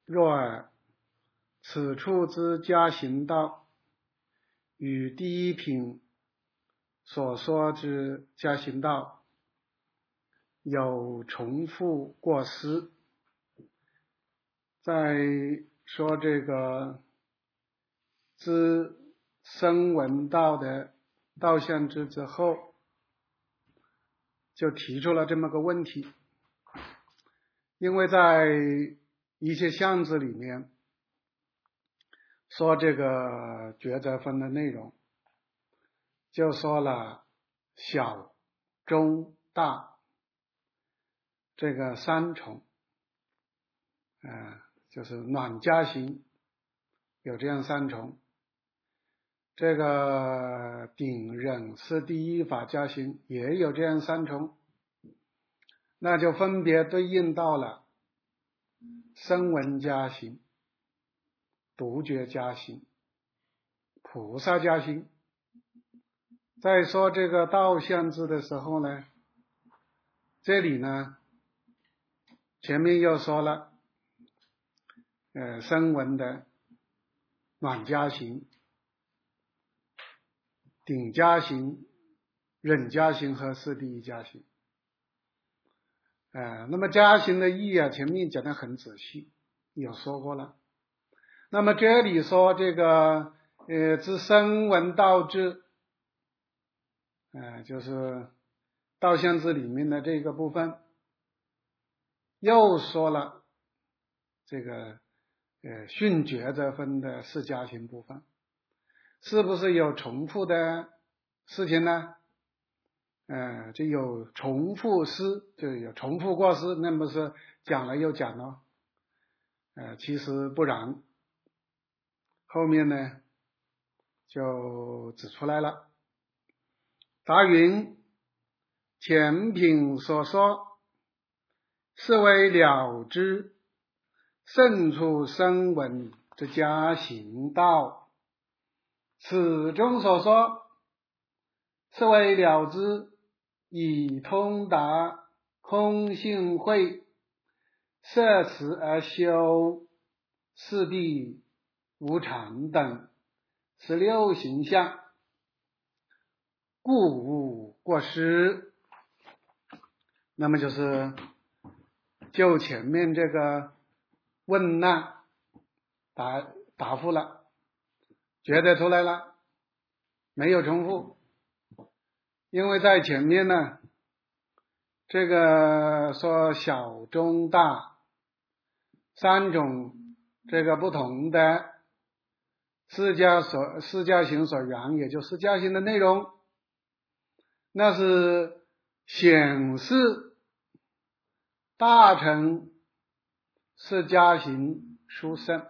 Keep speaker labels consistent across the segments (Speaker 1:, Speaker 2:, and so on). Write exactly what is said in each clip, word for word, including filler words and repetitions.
Speaker 1: 若尔此处之家行道与第一品所说之家行道有重复过失。在说这个知声闻道的道相知之后，就提出了这么个问题。因为在一切相知里面说这个抉择分的内容，就说了小、中、大这个三重，呃，就是暖家行有这样三重，这个顶忍是第一法家行也有这样三重，那就分别对应到了声闻家行、独觉家行、菩萨家行。在说这个道相知的时候呢，这里呢前面又说了呃声闻的暖家行、顶家行、忍家行和是第一家行。呃，那么家行的义啊，前面讲得很仔细，有说过了。那么这里说这个呃知声闻道知，呃就是道相知里面的这个部分，又说了这个呃训抉择分的四家行部分，是不是有重复的事情呢？呃，就有重复失，就有重复过失，那不是讲了又讲了？呃，其实不然。后面呢就指出来了。答云：前品所说，是为了知胜处声闻之家行道；此中所说，是为了知以通达空性慧摄持而修四谛无常等十六行相，故无过失。那么就是就前面这个问难答答复了，觉得出来了，没有重复。因为在前面呢，这个说小中大三种这个不同的四家所四家行所缘，也就四家行的内容，那是显示大乘四家行殊胜，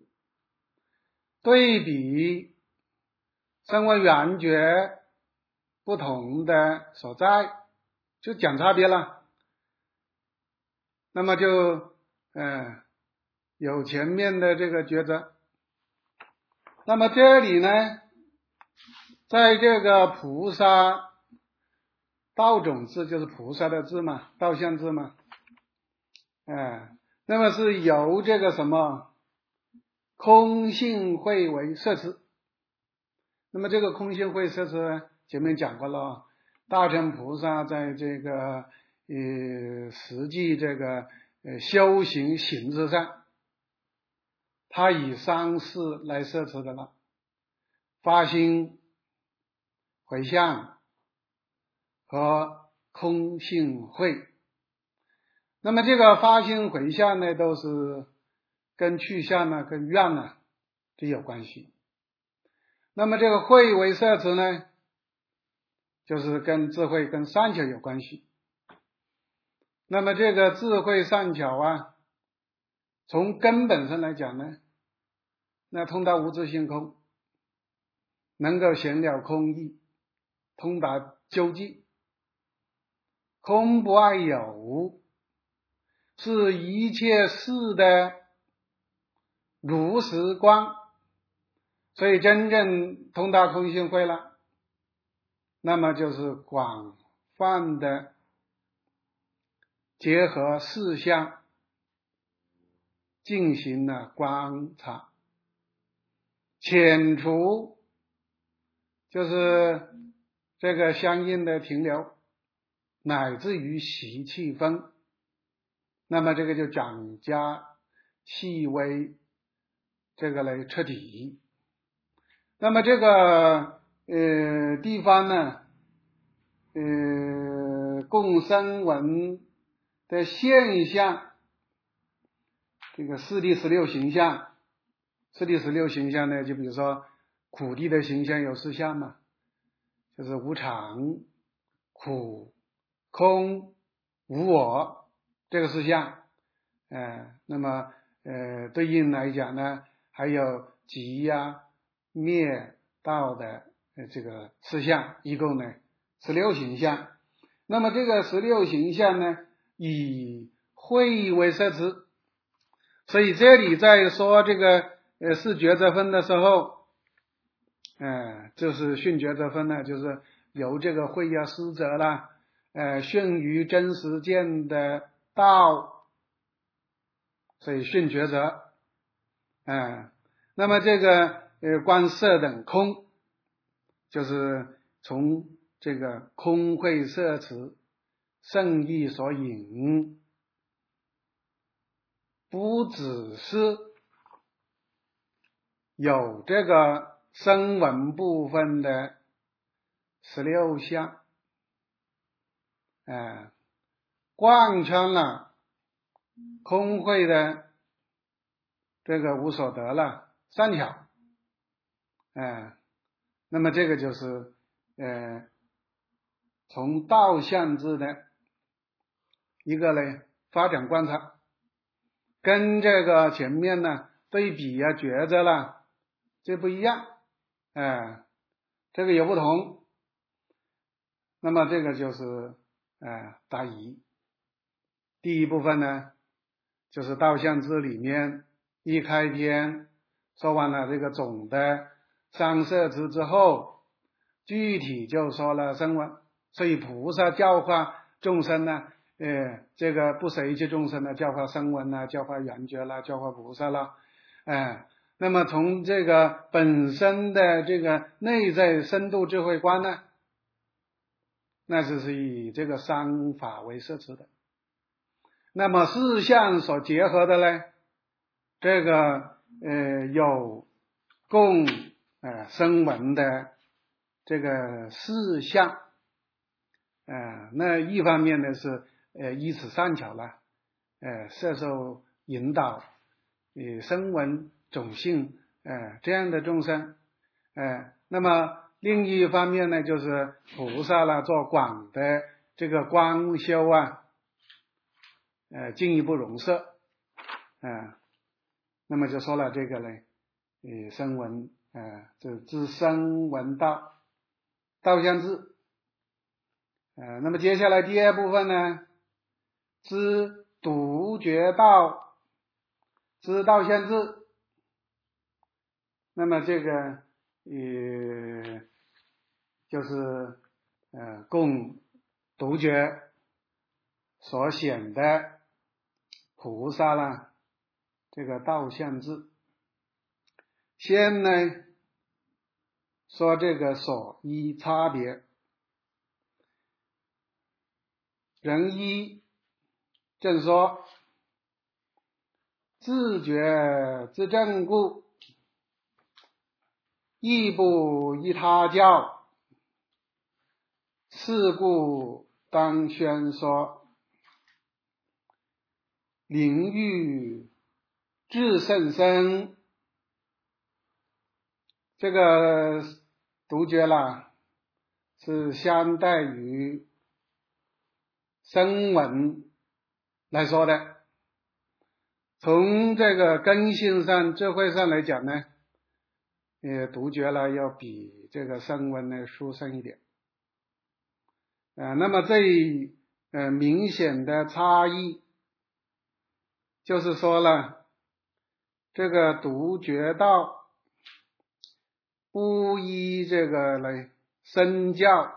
Speaker 1: 对比声闻缘觉不同的所在，就讲差别了。那么就呃有前面的这个抉择。那么这里呢，在这个菩萨道种智，就是菩萨的智嘛，道相智嘛，呃那么是由这个什么空性慧为摄持。那么这个空性慧摄持前面讲过了，大乘菩萨在这个呃实际这个呃修行形式上，他以三世来摄持的了，发心、回向和空性慧。那么这个发心回向呢，都是跟去向呢、跟愿呢这有关系。那么这个慧为摄持呢，就是跟智慧、跟善巧有关系。那么这个智慧善巧啊，从根本上来讲呢，那通达无自性空，能够显了空义，通达究竟，空不爱有，是一切事的如实观。所以真正通达空性慧了，那么就是广泛的结合四相进行了观察，遣除就是这个相应的停留，乃至于习气分，那么这个就讲加细微这个来彻底。那么这个呃地方呢，呃共声闻的现象，这个四谛十六行相，四谛十六行相呢，就比如说苦谛的行相有四相嘛，就是无常、苦、空、无我这个四项。呃那么呃对应来讲呢，还有集呀、灭道的呃这个四项，一共呢十六行相。那么这个十六行相呢，以慧为摄持，所以这里在说这个呃是觉则分的时候，呃就是训觉则分呢，就是由这个慧呀、思则啦，呃训于真实见的道，所以训觉则。呃那么这个呃观色等空，就是从这个空慧摄持圣意所引，不只是有这个声闻部分的十六相，呃贯穿了空慧的这个无所得了三条，呃那么这个就是呃从道相智的一个呢发展观察，跟这个前面呢对比啊觉着了这不一样，呃这个有不同。那么这个就是呃答疑。第一部分呢，就是道相智里面一开篇说完了这个总的三摄持之后，具体就说了声闻。所以菩萨教化众生呢，呃这个不舍一切众生呢，教化声闻啦，教化缘觉啦，教化菩萨啦，呃那么从这个本身的这个内在深度智慧观呢，那就是以这个三法为摄持的。那么四相所结合的呢，这个呃有共呃声闻的这个四相，呃那一方面呢是呃依此善巧了，呃摄受引导以声闻种性呃这样的众生，呃那么另一方面呢，就是菩萨啦做广的这个光修啊，呃进一步容摄，呃那么就说了这个呢，呃声闻呃这知声闻道道相智，呃那么接下来第二部分呢，知独觉道知道相智。那么这个呃就是呃供独觉所显的菩萨啦这个道相智。先呢说这个所依差别，人一正说自觉之正故，亦不依他教，是故当宣说灵欲至甚深。这个独觉啦是相待于声闻来说的，从这个根性上智慧上来讲呢，呃独觉啦要比这个声闻呢殊胜一点，呃那么最呃明显的差异就是说了，这个独觉道不依这个来身教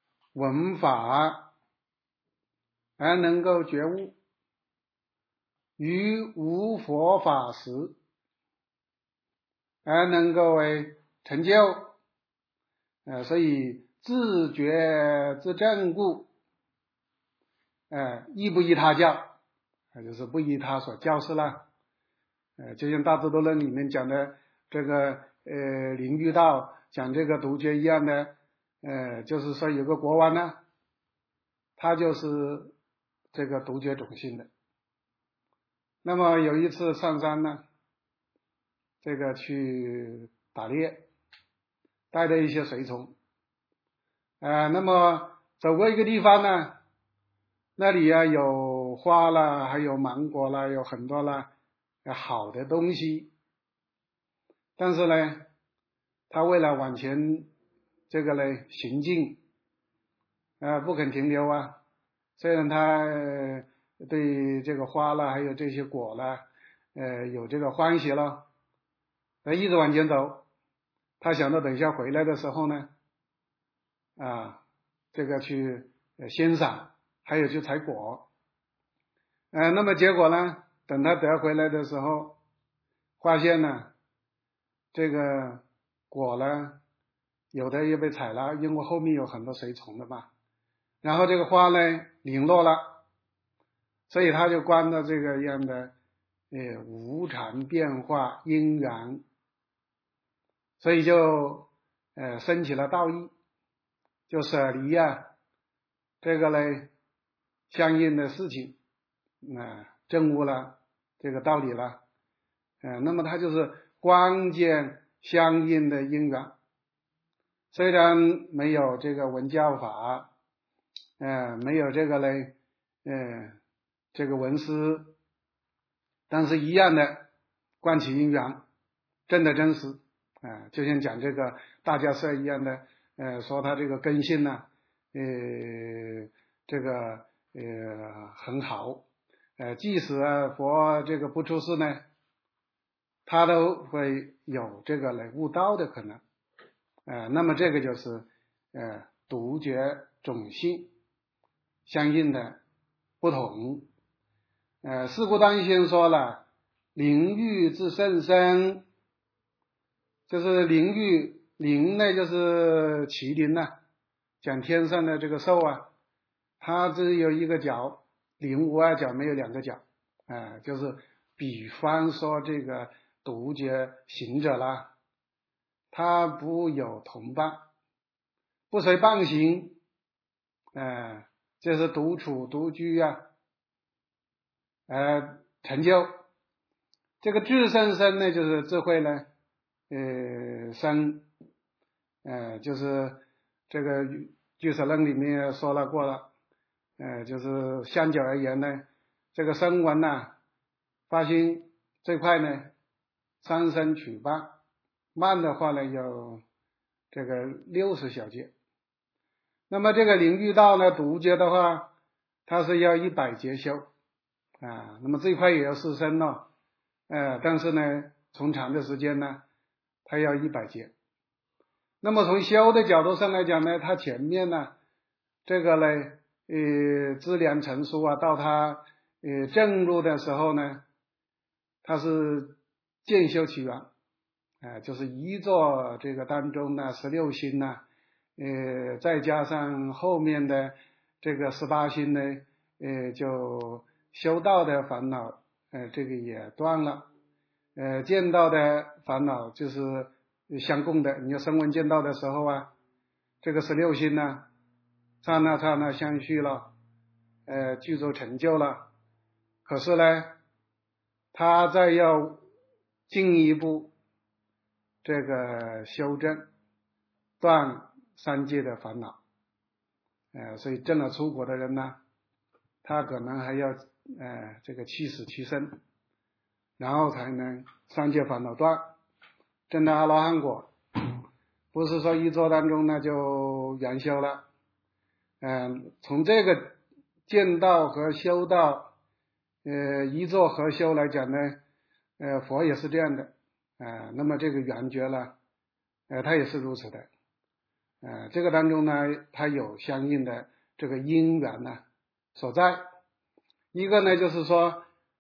Speaker 1: 闻法而能够觉悟， 于无佛法时，而能够为成就，呃，所以自觉之正故，呃，亦不依他教，呃，就是不依他所教示了。呃，就像《大智度论》里面讲的这个呃灵馭道讲这个独觉一样的，呃，就是说有个国王呢，他就是这个独觉种性的。那么有一次上山呢，这个去打猎，带着一些随从，呃，那么走过一个地方呢，那里啊有花啦，还有芒果啦，有很多啦好的东西，但是呢，他为了往前这个呢行进，呃，不肯停留啊。虽然他对这个花啦，还有这些果啦，呃，有这个欢喜了，他一直往前走。他想到等一下回来的时候呢，啊，这个去欣赏，还有去采果。呃，那么结果呢，等他得回来的时候，发现呢，这个果呢，有的也被采了，因为后面有很多随从的嘛。然后这个花呢，零落了，所以他就观到这个样的，呃，无常变化因缘，所以就呃升起了道义，就舍离啊这个呢相应的事情，啊、呃，证悟了这个道理了，呃，那么他就是关键相应的因缘，虽然没有这个文教法，呃，没有这个呢，呃，这个文思，但是一样的观其因缘，真的真实，啊、呃，就像讲这个大家社一样的，呃，说他这个根性呢，呃，这个呃很好，呃，即使啊佛这个不出世呢，他都会有这个来悟道的可能，呃，那么这个就是呃独觉种性相应的不同。呃，四故当先说了，灵域之甚深，就是灵域，灵呢就是麒麟呐、啊，讲天上的这个兽啊，它只有一个角，灵无二角，没有两个角，啊、呃，就是比方说这个独觉行者啦，他不有同伴，不随伴行，呃，这是独处独居啊，呃，成就这个智甚深呢，就是智慧呢，呃，深，呃，就是这个俱舍论里面说了过了，呃，就是相较而言呢，这个声闻呐，发心最快呢，三生取伴，慢的话呢，有这个六十小节。那么这个灵馭道呢，独觉的话，它是要一百节修啊，那么最快也要四生了，呃，但是呢，从长的时间呢，它要一百节。那么从修的角度上来讲呢，它前面呢，这个呢，呃，资粮成熟啊，到它呃正入的时候呢，它是渐修其缘，啊、呃，就是一座这个当中呢，十六心呢，呃，再加上后面的这个十八心呢，呃，就修道的烦恼，呃，这个也断了，呃，见道的烦恼就是相共的。你要声闻见道的时候啊，这个十六心呢，刹那刹那相续了，呃，具足成就了。可是呢，他再要进一步这个修正，断三界的烦恼，呃，所以证了出果的人呢，他可能还要呃这个七死七生，然后才能三界烦恼断，证了阿罗汉果，不是说一座当中呢就圆修了，嗯、呃，从这个见道和修道，呃，一座合修来讲呢，呃，佛也是这样的，呃，那么这个圆觉呢，呃，它也是如此的。呃，这个当中呢，它有相应的这个因缘呢所在。一个呢，就是说，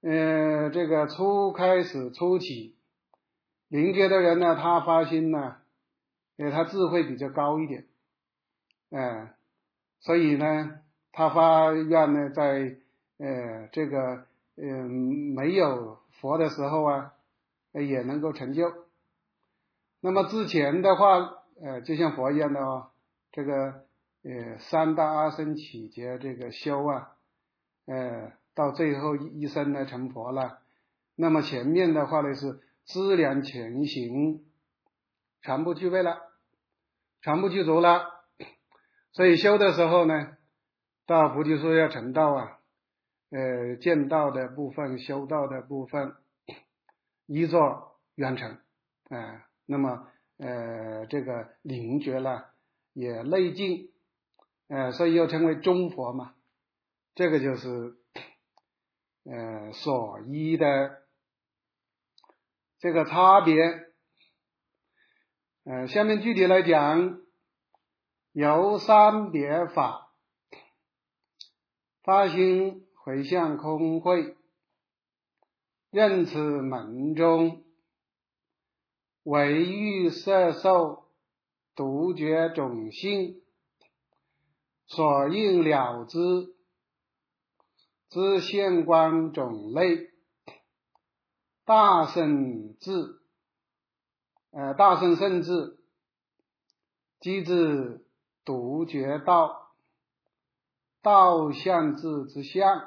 Speaker 1: 呃，这个初开始初期，灵觉的人呢，他发心呢，呃，他智慧比较高一点，呃，所以呢，他发愿呢，在呃这个呃没有佛的时候啊，也能够成就。那么之前的话，呃，就像佛一样的哦，这个呃三大阿僧祇劫这个修啊，呃，到最后一生呢成佛了。那么前面的话呢是资粮前行全部具备了，全部具足了，所以修的时候呢，到菩提树要成道啊，呃，见道的部分、修道的部分，依作圆成，啊、呃，那么呃这个灵觉了也内尽，呃，所以又称为中佛嘛，这个就是呃所依的这个差别。呃，下面具体来讲，有三别法：发心回向空慧，任此门中，唯欲摄受独觉种性，所应了之之现观种类，大圣智，呃，大圣圣智，即至独觉道，道相智之相。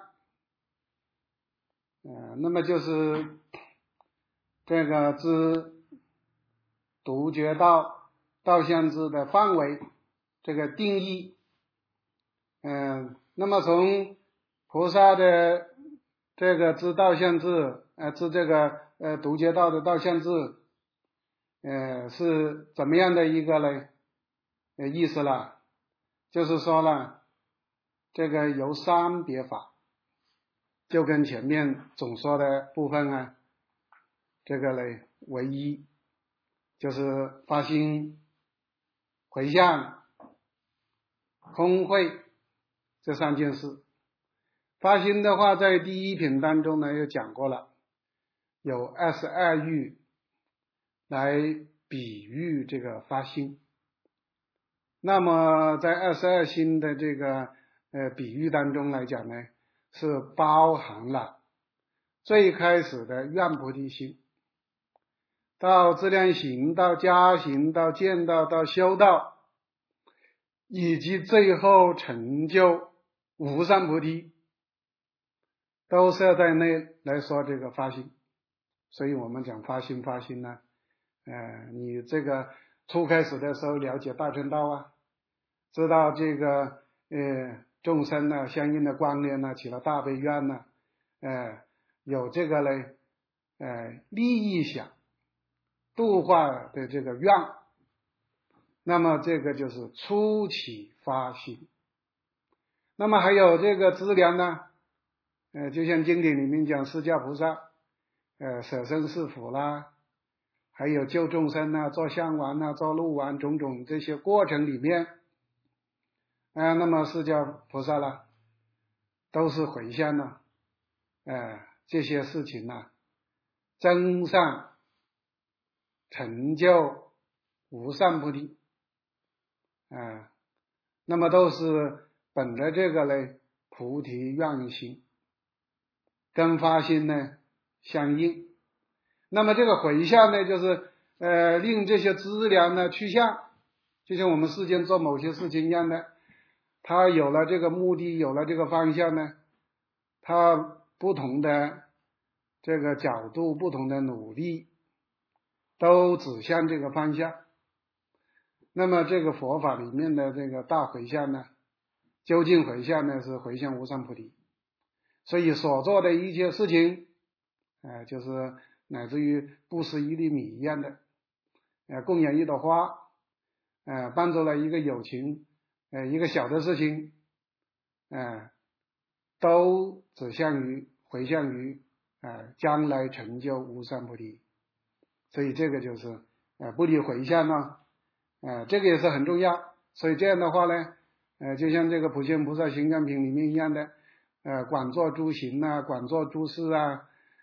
Speaker 1: 呃，那么就是这个知独觉道道相智的范围，这个定义。嗯、呃，那么从菩萨的这个知道相智，呃，知这个呃独觉道的道相智，呃，是怎么样的一个呢？呃，意思了，就是说了，这个由三别法，就跟前面总说的部分啊，这个呢为一，就是发心、回向、空慧这三件事。发心的话，在第一品当中呢，又讲过了，有二十二喻来比喻这个发心。那么在二十二心的这个呃比喻当中来讲呢，是包含了最开始的愿菩提心，到资粮行，到加行，到见道，到修道，以及最后成就无上菩提，都是要在内来说这个发心。所以我们讲发心发心呢，呃，你这个初开始的时候了解大乘道啊，知道这个呃众生呢相应的观念呢，起了大悲愿呢，呃有这个呢呃利益想度化的这个愿，那么这个就是初起发心。那么还有这个资粮呢，呃就像经典里面讲释迦菩萨呃舍身饲虎啦，还有救众生啊，做香丸啊，做鹿丸，种种这些过程里面，啊、呃，那么释迦菩萨啦，都是回向呢，呃，这些事情呢，增上成就无上菩提，啊、呃，那么都是本着这个呢菩提愿心，跟发心呢相应。那么这个回向呢，就是呃令这些资粮呢趋向，就像我们世间做某些事情一样的，他有了这个目的，有了这个方向呢，他不同的这个角度，不同的努力，都指向这个方向。那么这个佛法里面的这个大回向呢，究竟回向呢是回向无上菩提，所以所做的一切事情，呃，就是乃至于布施一粒米一样的，呃，供养一朵花，呃，帮助了一个友情，呃，一个小的事情，呃，都指向于回向于呃将来成就无上菩提。所以这个就是呃不离回向呢，呃，这个也是很重要。所以这样的话呢，呃，就像这个普贤菩萨行愿品里面一样的，呃，广作诸行啊，广作诸事啊，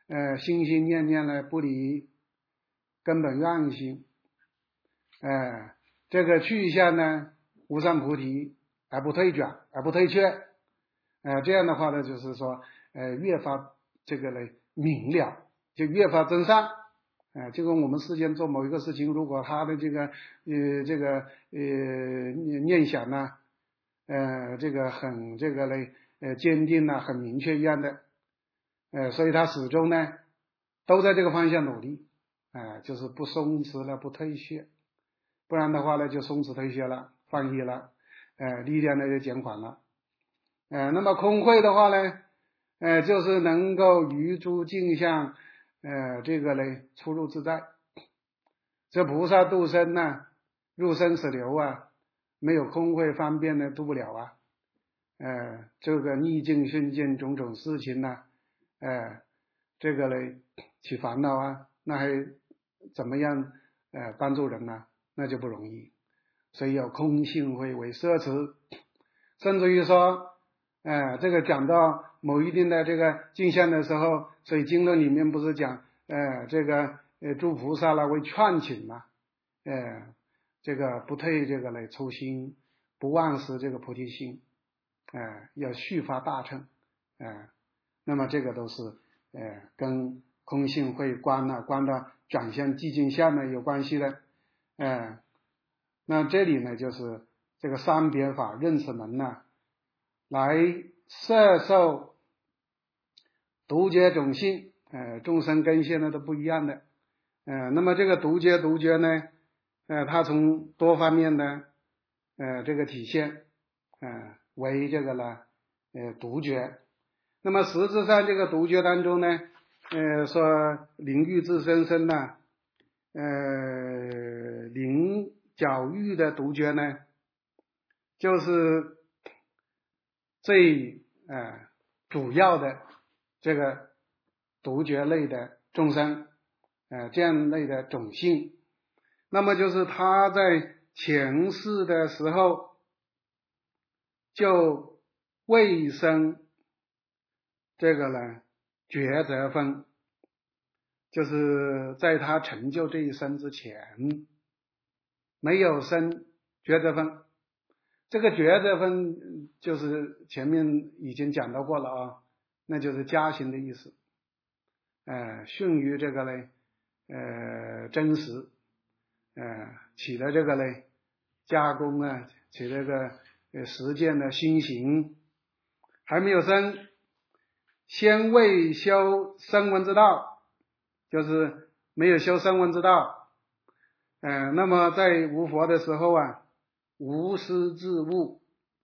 Speaker 1: 呃心心念念呢不离根本愿心，呃这个去向呢无上菩提而不退转而不退却，呃这样的话呢就是说呃越发这个呢明了，就越发真善。呃就跟我们世间做某一个事情，如果他的这个呃这个呃念念想呢呃这个很这个嘞呃坚定啊很明确一样的，呃所以他始终呢都在这个方向努力，呃就是不松弛了不退却，不然的话呢就松弛退却了放逸了，呃力量呢就减缓了。呃那么空慧的话呢呃就是能够于诸境相呃这个嘞出入自在。这菩萨度生呢入生死流啊，没有空慧方便呢度不了啊。呃这个逆境顺境种种事情呢呃这个嘞起烦恼啊，那还怎么样呃帮助人呢？那就不容易。所以要空性慧为摄持，甚至于说呃这个讲到某一定的这个境相的时候，所以经论里面不是讲呃这个呃诸菩萨啦为劝请嘛，呃这个不退这个嘞初心，不忘失这个菩提心，呃要续发大乘，呃那么这个都是呃跟空性慧观呢观到转向寂静相呢有关系的。呃那这里呢就是这个三别法认识门呢来摄受独觉种性，呃众生根现在都不一样的，呃那么这个独觉独觉呢呃它从多方面的呃这个体现，呃为这个呢呃独觉。那么实质上这个独觉当中呢呃说灵欲自身身呢呃灵角域的独觉呢就是最呃主要的这个独觉类的众生，呃这样类的种性。那么就是他在前世的时候就未生这个呢抉择分，就是在他成就这一生之前没有生抉择分。这个抉择分就是前面已经讲到过了啊，那就是加行的意思，呃逊于这个嘞呃真实，呃起了这个嘞加工啊，起这个呃实践的心行，还没有生，先未修声闻之道，就是没有修声闻之道，呃那么在无佛的时候啊无师自悟，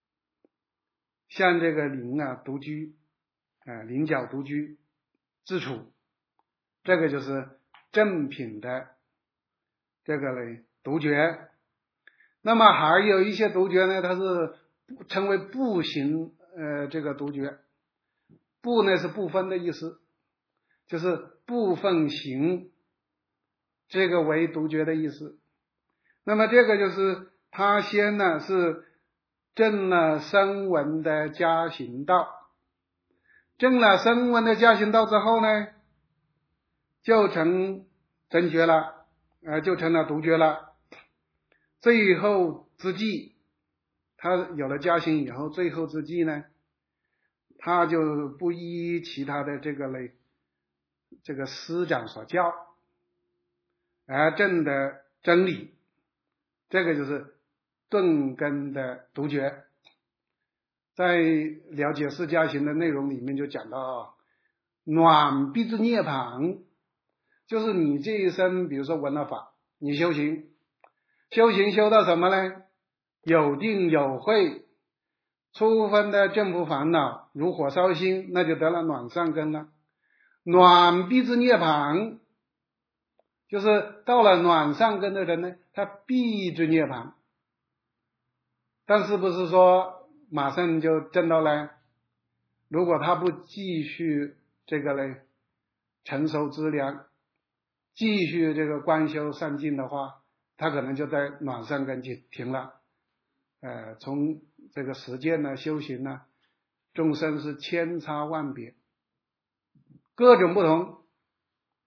Speaker 1: 像这个灵啊独居，呃灵角独居自处，这个就是正品的这个嘞独觉。那么还有一些独觉呢，它是称为部行呃这个独觉，部呢是部分的意思，就是部分行，这个为独觉的意思。那么这个就是他先呢是证了声闻的加行道，证了声闻的加行道之后呢就成真觉了，呃就成了独觉了。最后之际，他有了加行以后，最后之际呢他就不依其他的这个类这个师长所教而证的真理，这个就是顿根的独觉。在了解释加行的内容里面就讲到暖必之涅槃，就是你这一生比如说闻了法，你修行修行修到什么呢？有定有慧，初分的正负烦恼如火烧心，那就得了暖善根了。暖必之涅槃，就是到了暖善根的人呢，他必之涅槃。但是不是说马上就证到了？如果他不继续这个呢成熟资粮，继续这个观修善进的话，他可能就在暖善根就停了。呃，从这个实践呢修行呢，众生是千差万别，各种不同，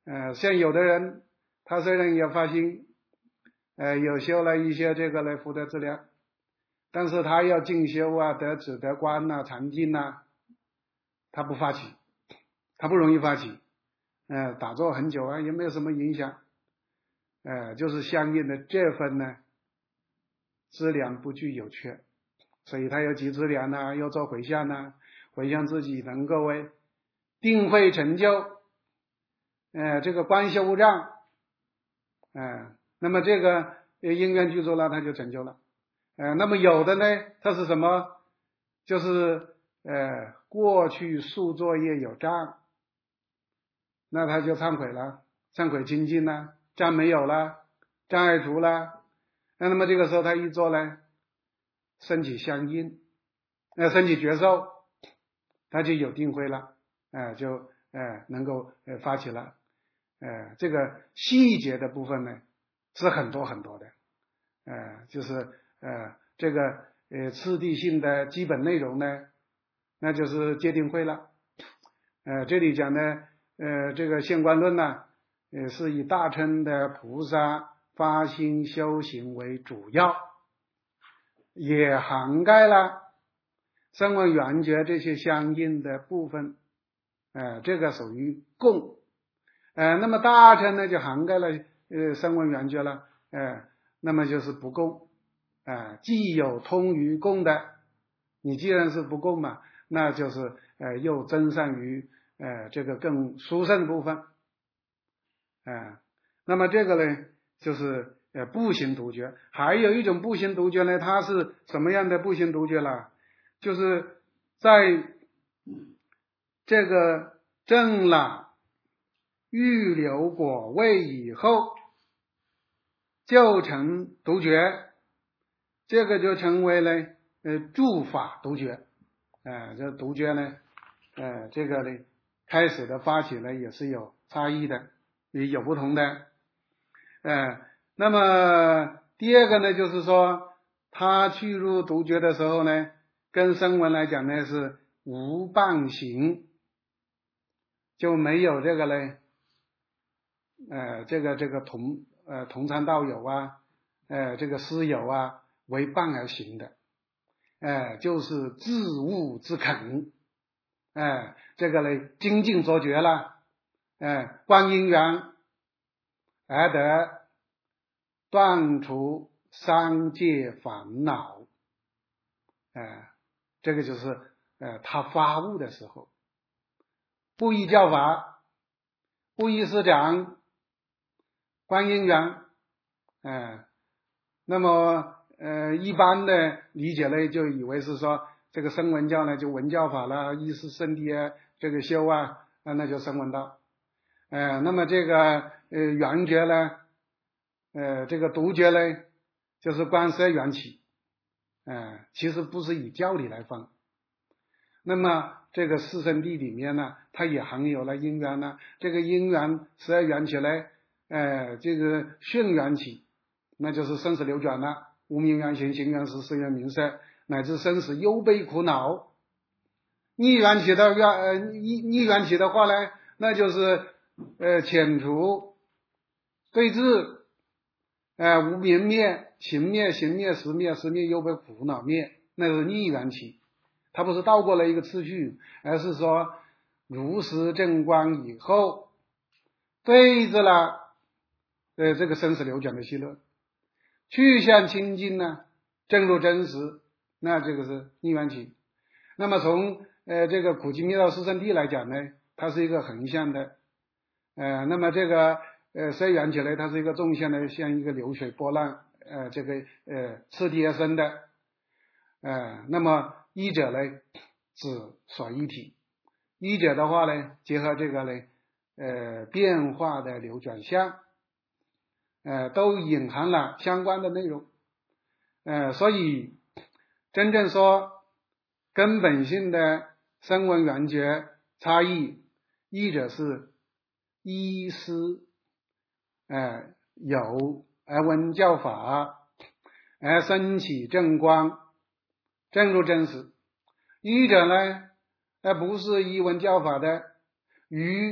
Speaker 1: 呃，像有的人他虽然也发心，呃，有修了一些这个来福德资粮，但是他要进修啊，得止得观呐、禅定呐，他不发起，他不容易发起，呃，打坐很久啊，也没有什么影响，呃，就是相应的这份呢资粮不具有缺，所以他要集资粮呐，要做回向呐，回向自己能够为定慧成就，呃，这个观修无障，呃，那么这个因缘具足了，他就成就了。呃，那么有的呢，他是什么？就是呃，过去数作业有障，那他就忏悔了，忏悔清净了，障没有了，障碍除了，那么这个时候他一做呢，升起相应，呃，升起觉受，他就有定慧了，呃，就呃能够呃发起了，呃，这个细节的部分呢是很多很多的，呃，就是呃这个呃次第性的基本内容呢，那就是戒定慧了。呃，这里讲的呃这个现观论呢，呃是以大乘的菩萨发心修行为主要，也涵盖了声闻缘觉这些相应的部分，呃这个属于共，呃那么大乘呢就涵盖了呃声闻缘觉了，呃那么就是不共，呃既有通于共的，你既然是不共嘛，那就是呃又增上于呃这个更殊胜部分，呃那么这个呢就是呃不行独觉。还有一种不行独觉呢，它是什么样的不行独觉啦？就是在这个证了预流果位以后就成独觉，这个就成为了呃诸法独觉，呃这独觉呢呃这个呢开始的发起呢也是有差异的，也有不同的，呃那么第二个呢就是说他去入独觉的时候呢，跟声闻来讲呢是无伴行，就没有这个呢呃这个这个同呃同参道友啊，呃这个师友啊为伴而行的，呃就是自悟之肯，呃这个呢精进卓绝了，呃观因缘而得断除三界烦恼，呃这个就是呃他发悟的时候，不依教法，不依师长，观因缘，呃那么呃一般的理解呢就以为是说这个声闻教呢就闻教法啦，依师圣地啊，这个修啊，那就声闻道，呃那么这个呃缘觉呢，呃这个独觉呢就是观色缘起，呃其实不是以教理来分。那么这个四圣谛里面呢，它也含有了因缘呢，这个因缘十二缘起来，呃这个顺缘起，那就是生死流转了，无明缘行、行缘识、识缘名色，乃至生死忧悲苦恼。逆缘起的缘呃逆逆缘起的话呢，那就是呃遣除对治，呃无明灭、行灭、行灭、识灭、识灭忧悲苦恼灭，那是逆缘起。它不是倒过来一个次序，而是说如实正观以后对着了呃这个生死流转的喜乐，去向清净呢，正入真实，那这个是逆缘起。那么从呃这个苦集灭道四圣谛来讲呢，它是一个横向的，呃那么这个呃虽缘起来它是一个纵向的，像一个流水波浪，呃这个呃次第而生的，呃那么一者呢指所一体，一者的话呢结合这个呢呃变化的流转相，呃都隐含了相关的内容，呃所以真正说根本性的声闻缘觉差异，一者是依师呃有而闻教法而升起正观正入真实，一者呢而不是依闻教法的，于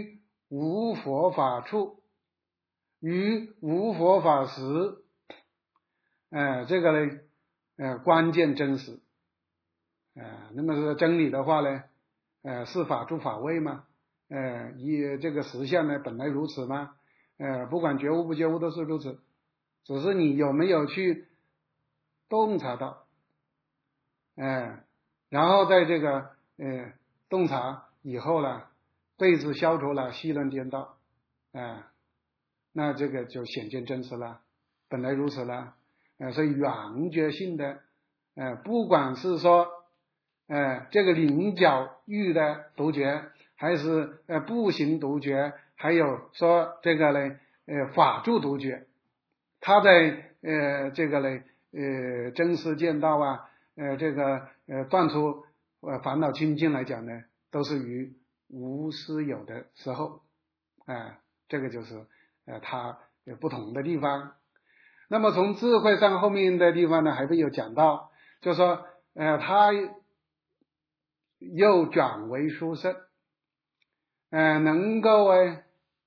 Speaker 1: 无佛法处，于无佛法时，呃，这个呢，呃，关键真实，呃，那么是真理的话呢，呃，是法住法位吗？呃，以这个实相呢，本来如此吗？呃，不管觉悟不觉悟都是如此，只是你有没有去洞察到，呃，然后在这个呃洞察以后呢，对治消除了，细论颠倒，呃，那这个就显见真实了，本来如此了。呃，所以圆觉性的，呃，不管是说，呃，这个领角域的独觉，还是呃步行独觉，还有说这个呢，呃，法住独觉，他在呃这个呢，呃真实见道啊，呃这个呃断除呃烦恼清净来讲呢，都是于无私有的时候，啊、呃，这个就是呃它有不同的地方。那么从智慧上后面的地方呢，还会有讲到，就说呃它又转为殊胜，呃能够哎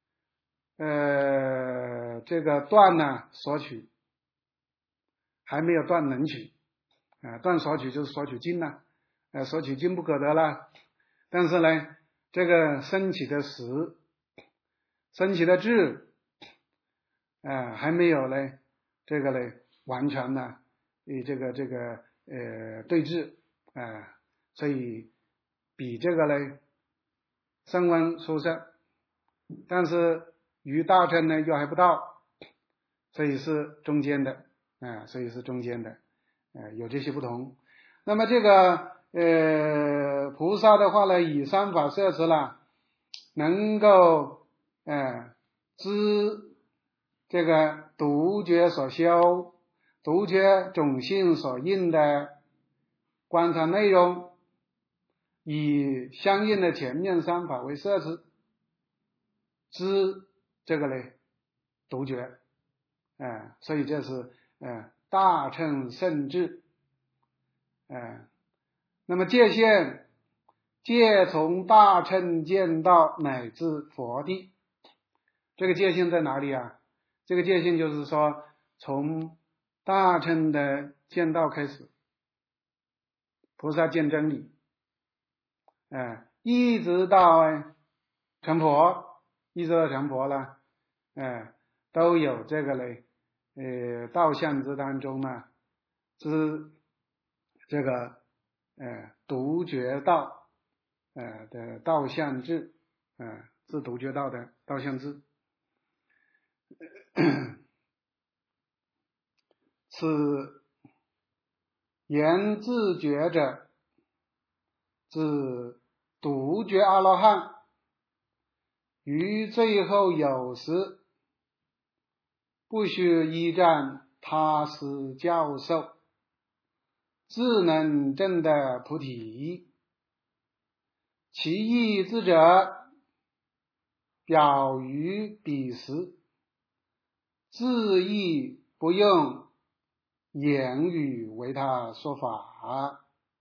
Speaker 1: 呃这个断呢索取，还没有断能取，啊、呃、断索取就是索取尽了，呃索取尽不可得了，但是呢这个升起的实，升起的智，呃还没有呢这个呢完全呢与这个这个呃对峙，啊、呃、所以比这个呢升温殊胜，但是与大乘呢又还不到，所以是中间的，啊、呃、所以是中间的，呃有这些不同。那么这个呃菩萨的话呢，以三法摄持了，能够呃知这个独觉所修，独觉种性所应的观察内容，以相应的前面三法为摄持，知这个呢独觉，呃所以这是呃大乘圣智，呃那么界限，界从大乘见道乃至佛地，这个界限在哪里啊？这个界限就是说从大乘的见道开始，菩萨见真理，呃一直到哎成佛，一直到成佛了，呃都有这个嘞呃道相之当中呢之这个呃独觉道呃的道相智，呃是独觉道的道相智。此言自觉者，指独觉阿罗汉，于最后有时，不须依仗他师教授，自能证得菩提。其意之者，表于彼时，自意不用言语为他说法。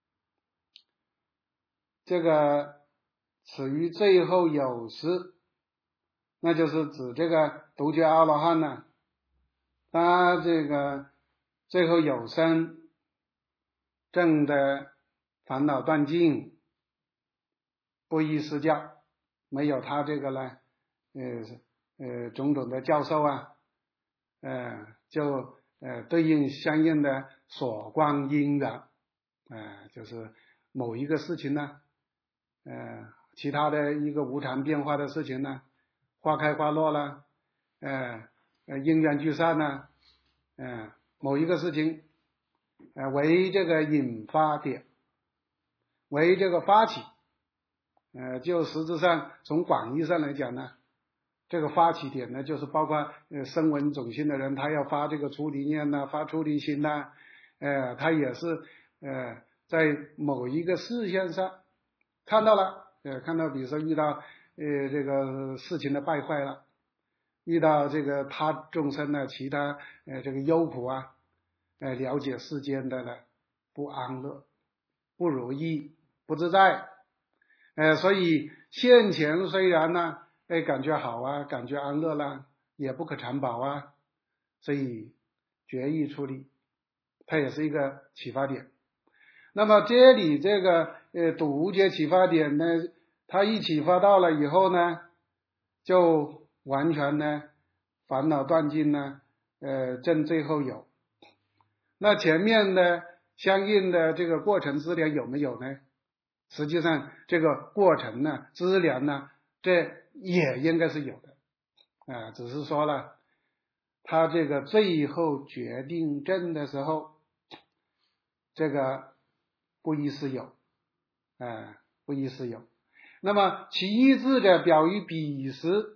Speaker 1: 这个此于最后有时，那就是指这个独觉阿罗汉呢，他这个最后有生证的烦恼断尽，不依师教，没有他这个呢呃呃种种的教授啊，呃就呃对应相应的所观因缘，呃就是某一个事情呢，呃其他的一个无常变化的事情呢，花开花落了，呃呃因缘聚散呢，呃某一个事情呃为这个引发点，为这个发起，呃就实质上从广义上来讲呢，这个发起点呢，就是包括呃声闻种性的人，他要发这个出离念呐、啊，发出离心呐、啊，呃他也是呃在某一个事项上看到了，呃看到比如说遇到呃这个事情的败坏了，遇到这个他众生的其他呃这个忧苦啊，呃了解世间的呢不安乐、不如意、不自在，呃所以现前虽然呢哎，感觉好啊，感觉安乐啦，也不可长保啊，所以决意出离，它也是一个启发点。那么这里这个呃独觉启发点呢，它一启发到了以后呢，就完全呢烦恼断尽呢，呃正最后有。那前面的相应的这个过程资粮有没有呢？实际上这个过程呢，资粮呢，这也应该是有的啊、呃，只是说了，他这个最后决定证的时候，这个不一是有，啊、呃，不一是有。那么其一字的表于彼时，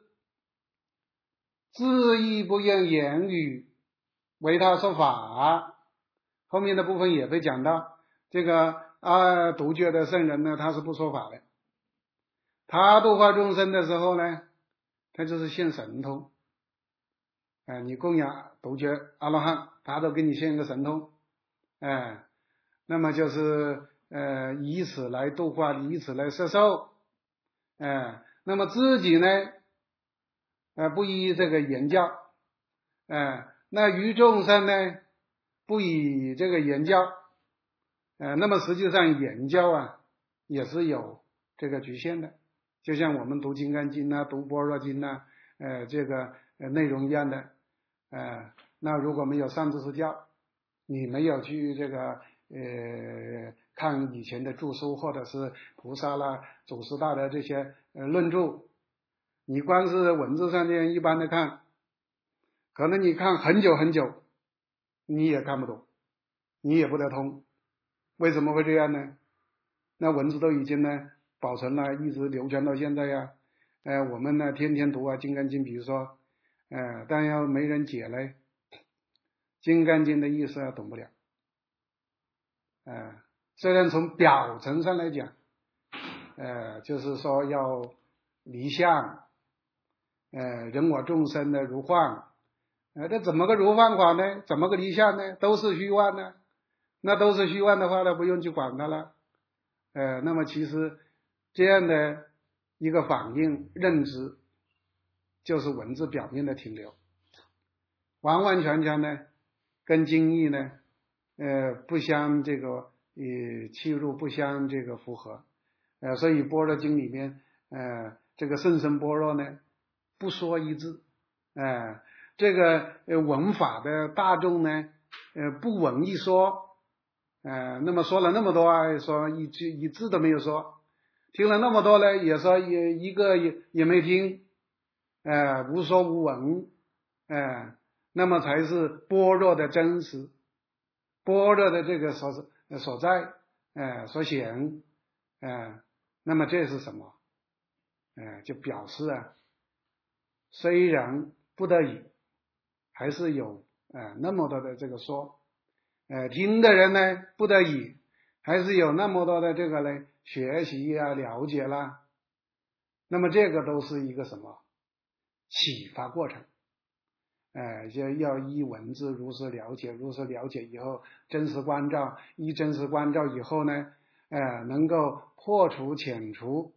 Speaker 1: 字义不用言语为他说法，后面的部分也会讲到，这个啊独觉的圣人呢，他是不说法的，他度化众生的时候呢，他就是现神通，啊、呃，你供养独觉阿罗汉，他都给你现一个神通，哎、呃，那么就是呃以此来度化，以此来摄受，哎、呃，那么自己呢，呃不依这个言教，哎、呃，那于众生呢不以这个言教，呃，那么实际上言教啊也是有这个局限的，就像我们读金刚经啊，读般若经啊，呃，这个呃内容一样的，呃，那如果没有上知识教，你没有去这个呃看以前的著书或者是菩萨啦、祖师大的这些呃论著，你光是文字上面一般的看，可能你看很久很久，你也看不懂，你也不得通。为什么会这样呢？那文字都已经呢保存了，一直流传到现在呀。呃，我们呢天天读啊《金刚经》，比如说，呃，但要没人解嘞，《金刚经》的意思啊懂不了。呃，虽然从表层上来讲，呃，就是说要离相，呃，人我众生的如幻，呃，这怎么个如幻法呢？怎么个离相呢？都是虚幻呢？那都是虚幻的话呢，不用去管它了。呃，那么其实这样的一个反应认知，就是文字表面的停留，完完全全呢跟经义呢，呃，不相这个呃契入，不相这个符合，呃，所以般若经里面，呃，这个甚深般若呢，不说一字，呃，这个呃闻法的大众呢，呃，不闻一说。呃，那么说了那么多啊，说一句一字都没有说，听了那么多呢，也说也一个也也没听，呃，无说无闻，呃，那么才是般若的真实，般若的这个所所在，呃，所显，呃，那么这是什么？呃，就表示啊，虽然不得已，还是有呃那么多的这个说。呃，听的人呢不得已，还是有那么多的这个呢学习啊、了解啦，那么这个都是一个什么启发过程？呃，就要依文字如实了解，如实了解以后，真实关照，依真实关照以后呢，呃，能够破除、遣除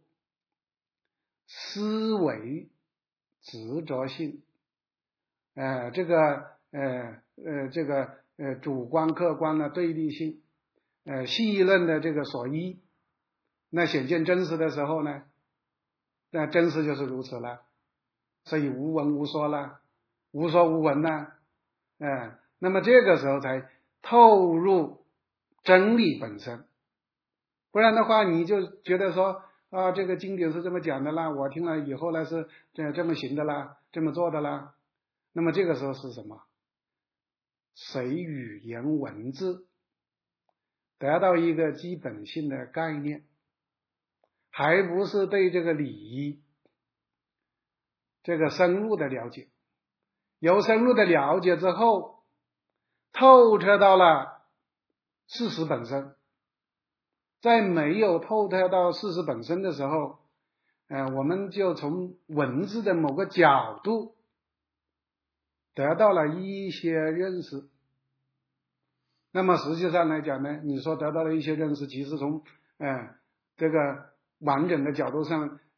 Speaker 1: 思维执着性，呃，这个呃呃这个。呃，主观客观的对立性，呃，细论的这个所依，那显见真实的时候呢，那真实就是如此了，所以无闻无说了，无说无闻了，呃，那么这个时候才透入真理本身，不然的话，你就觉得说啊，这个经典是这么讲的啦，我听了以后呢是这这么行的啦，这么做的啦，那么这个时候是什么？随语言文字得到一个基本性的概念，还不是对这个理这个深入的了解，有深入的了解之后，透彻到了事实本身，在没有透彻到事实本身的时候，呃，我们就从文字的某个角度得到了一些认识。那么实际上来讲呢，你说得到了一些认识，其实从呃这个完整的角度上，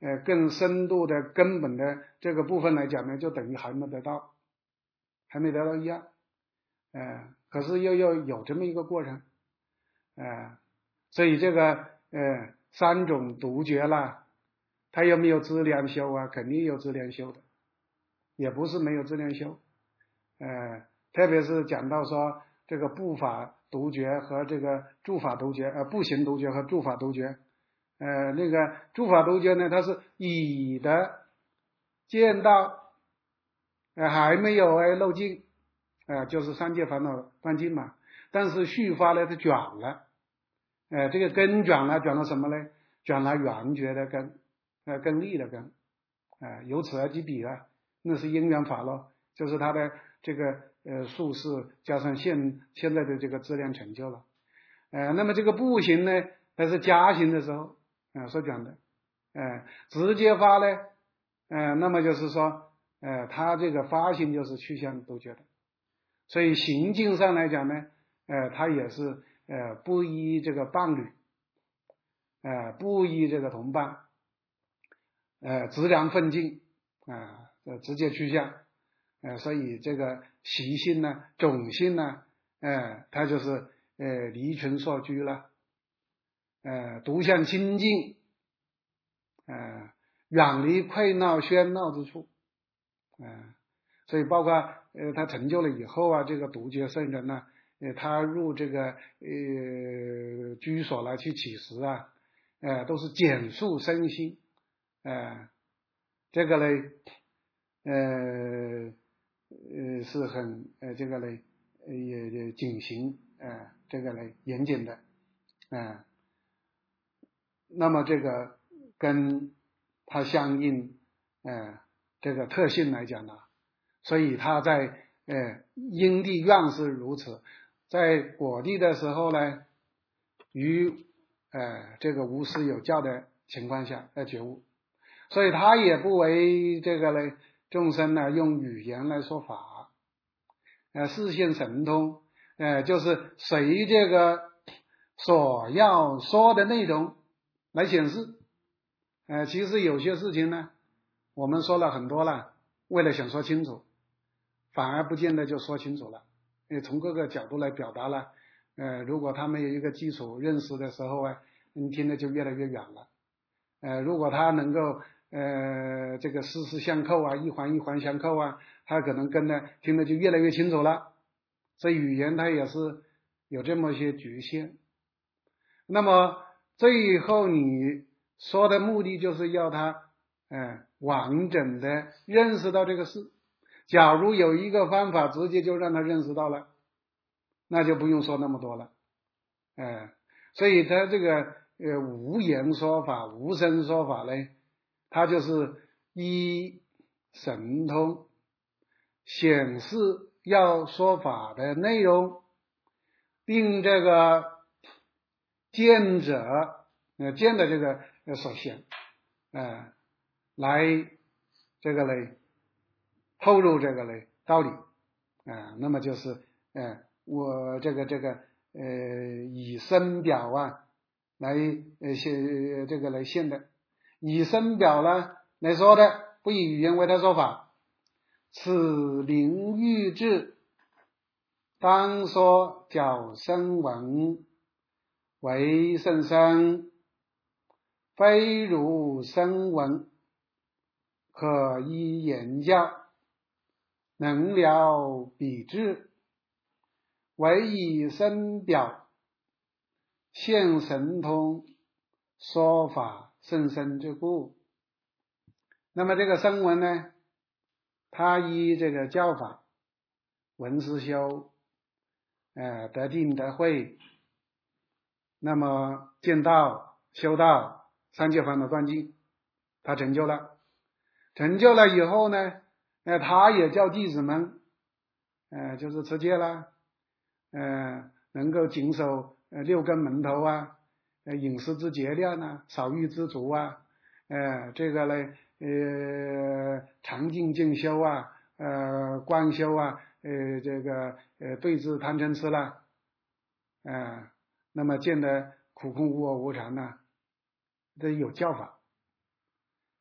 Speaker 1: 呃更深度的根本的这个部分来讲呢，就等于还没得到，还没得到一样，呃，可是又要有这么一个过程，呃，所以这个呃三种独觉啦，它有没有资粮修啊？肯定有资粮修的，也不是没有资粮修，呃，特别是讲到说这个步法独觉和这个住法独觉，呃，步行独觉和住法独觉，呃，那个住法独觉呢，它是乙的见到，呃，还没有哎漏尽，呃，就是三界烦恼断尽嘛，但是续发呢，它卷了，呃，这个根卷了，卷了什么呢？卷了缘觉的根，呃，根力的根，呃，由此而及彼了，那是因缘法咯，就是它的这个呃术士加上现现在的这个质量成就了，呃，那么这个步行呢，它是加行的时候，呃，所讲的，呃，直接发呢，呃，那么就是说，呃，它这个发行就是趋向独觉的，所以行径上来讲呢，呃，它也是呃不依这个伴侣，呃，不依这个同伴，呃，直量奋进啊，呃，直接趋向，呃，所以这个习性呢，种性呢，呃，它就是呃离群所居了，呃，独向清净，呃，远离溃闹喧闹之处，呃，所以包括呃他成就了以后啊，这个独觉圣人呢，呃，他入这个呃居所来去乞食啊，呃，都是简述身心，呃，这个呢，呃呃是很呃这个呢呃也也谨行，呃这个呢严谨的，呃，那么这个跟它相应，呃这个特性来讲呢，所以他在呃因地愿是如此，在果地的时候呢，于呃这个无师有教的情况下来觉悟，所以他也不为这个呢众生呢用语言来说法，呃视现神通，呃就是随这个所要说的内容来显示，呃其实有些事情呢我们说了很多了，为了想说清楚，反而不见得就说清楚了，因为从各个角度来表达了，呃如果他没有一个基础认识的时候啊，你听的就越来越远了，呃如果他能够呃这个丝丝相扣啊，一环一环相扣啊，他可能跟的听的就越来越清楚了，所以语言它也是有这么一些局限。那么最后你说的目的就是要他呃完整的认识到这个事，假如有一个方法直接就让他认识到了，那就不用说那么多了，呃所以他这个呃无言说法无声说法呢，它就是依神通显示要说法的内容，并这个见者呃见的这个所显，呃来这个嘞透露这个嘞道理，啊、呃，那么就是呃我这个这个呃以身表啊来呃现这个来现的，以身表呢来说的，不以语言为他说法，此灵欲智，当说矫声闻为甚深，非如声闻，可依言教，能了彼智，唯以身表现神通，说法甚深之故。那么这个声闻呢，他依这个教法闻思修，呃得定得慧，那么见道修道三界烦恼断尽，他成就了，成就了以后呢，呃他也叫弟子们呃就是持戒啦，呃能够谨守呃六根门头啊，呃饮食之节量啊，少欲知足啊，呃这个呢呃常静静修啊，呃观修啊，呃这个呃对治贪嗔痴啦，呃那么见得苦空无我无常呢，这有教法，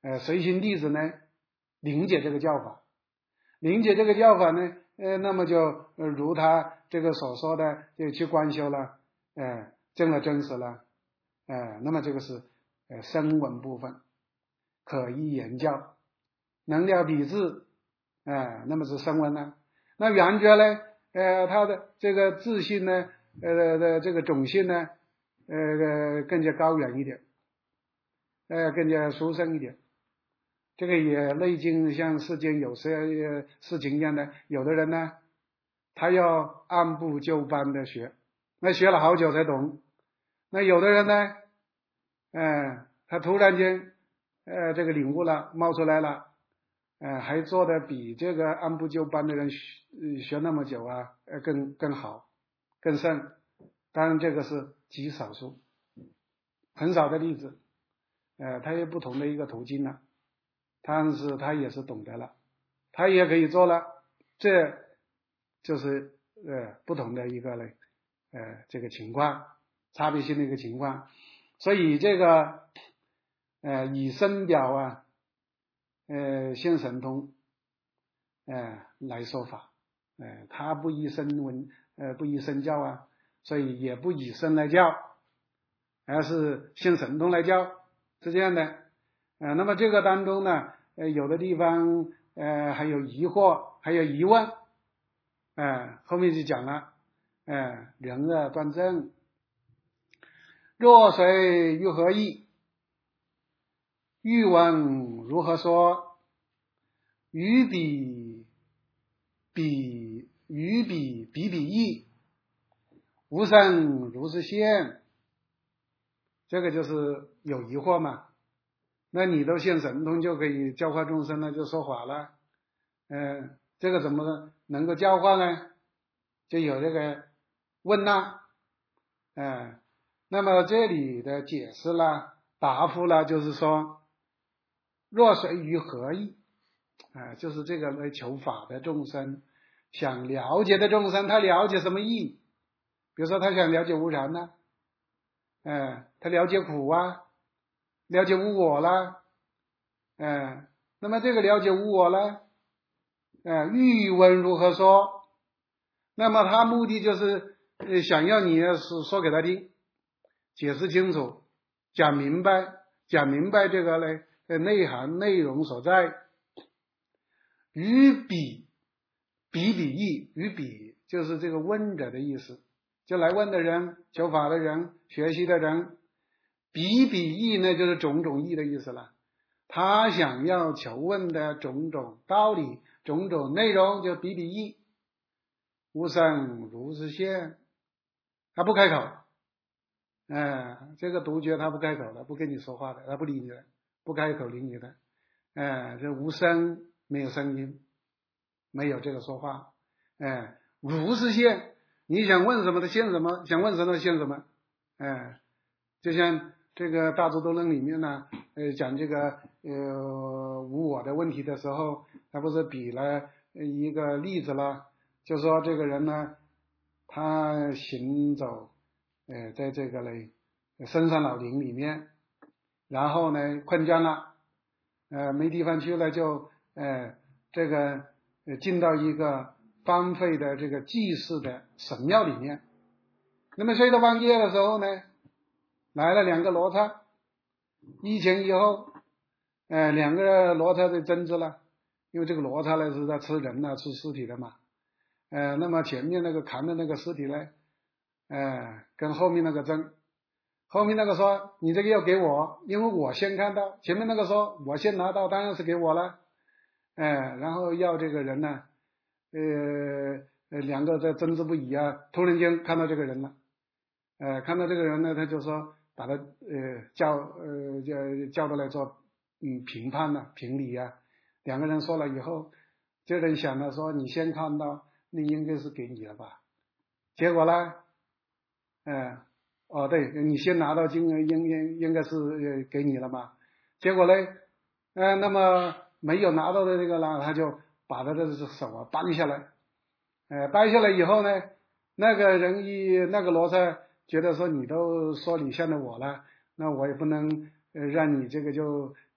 Speaker 1: 呃随行弟子呢理解这个教法，理解这个教法呢，呃那么就、呃、如他这个所说的，就去观修了，呃证了真实了，呃那么这个是呃声闻部分，可依言教，能了彼智，呃那么是声闻呢。那圆觉呢，呃他的这个自信呢，呃的这个种性呢，呃更加高远一点，呃更加殊胜一点。这个也类近像世间有些事情一样的，有的人呢，他要按部就班的学，那学了好久才懂。那有的人呢，呃，他突然间，呃，这个领悟了，冒出来了，呃，还做的比这个按部就班的人学学那么久啊，呃，更更好，更胜。当然这个是极少数，很少的例子，呃，他有不同的一个途径了。但是他也是懂得了，他也可以做了，这就是呃不同的一个呢呃这个情况，差别性的一个情况。所以这个呃以身表啊，呃现神通，呃来说法，呃他不以身闻，呃不以身教啊，所以也不以身来教，而是现神通来教，是这样的。呃那么这个当中呢，呃有的地方呃还有疑惑，还有疑问，呃后面就讲了，呃人啊断正，若谁欲何意？欲闻如何说？于彼彼于彼彼彼义，无生如是现。这个就是有疑惑嘛？那你都现神通就可以教化众生了，就说法了，嗯、呃，这个怎么能够教化呢？就有这个问呐，嗯、呃，那么这里的解释啦、答复啦，就是说，若谁于何意？啊、呃，就是这个来求法的众生，想了解的众生，他了解什么意？比如说他想了解无常呢，嗯、呃，他了解苦啊，了解无我啦。嗯、呃，那么这个了解无我呢，呃，欲闻如何说？那么他目的就是呃想要你是说给他听，解释清楚，讲明白，讲明白这个呢的内涵内容所在。于彼彼彼义，于彼就是这个问者的意思，就来问的人、求法的人、学习的人。彼彼义呢，就是种种义的意思了。他想要求问的种种道理、种种内容，就彼彼义。无生如是现，他不开口，哎、呃，这个独觉他不开口的，不跟你说话的，他不理你的，不开口理你的，哎、呃，这无声，没有声音，没有这个说话，哎、呃，如是现，你想问什么他现什么，想问什么现什么，哎、呃，就像这个大智度论里面呢，呃，讲这个呃无我的问题的时候，他不是比了一个例子了。就说这个人呢，他行走，呃，在这个嘞深山老林里面，然后呢困倦了，呃，没地方去了，就呃这个呃进到一个荒废的这个祭祀的神庙里面。那么睡到半夜的时候呢，来了两个罗刹，一前一后，呃，两个罗刹的争执了，因为这个罗刹呢是在吃人啊，吃尸体的嘛。呃，那么前面那个扛的那个尸体呢，呃，跟后面那个争，后面那个说你这个要给我，因为我先看到，前面那个说我先拿到，当然是给我了，呃，然后要这个人呢，呃呃，两个在争执不已啊，突然间看到这个人了，呃，看到这个人呢，他就说把他呃叫呃叫叫过来做嗯评判了、评理啊，两个人说了以后，这人想了说你先看到。那应该是给你了吧？结果呢？嗯，哦，对，你先拿到金额，应应应该是给你了嘛？结果呢？呃，那么没有拿到的这个呢，他就把他的手啊掰下来，呃，掰下来以后呢，那个人一那个罗刹觉得说你都说你向着我了，那我也不能呃让你这个就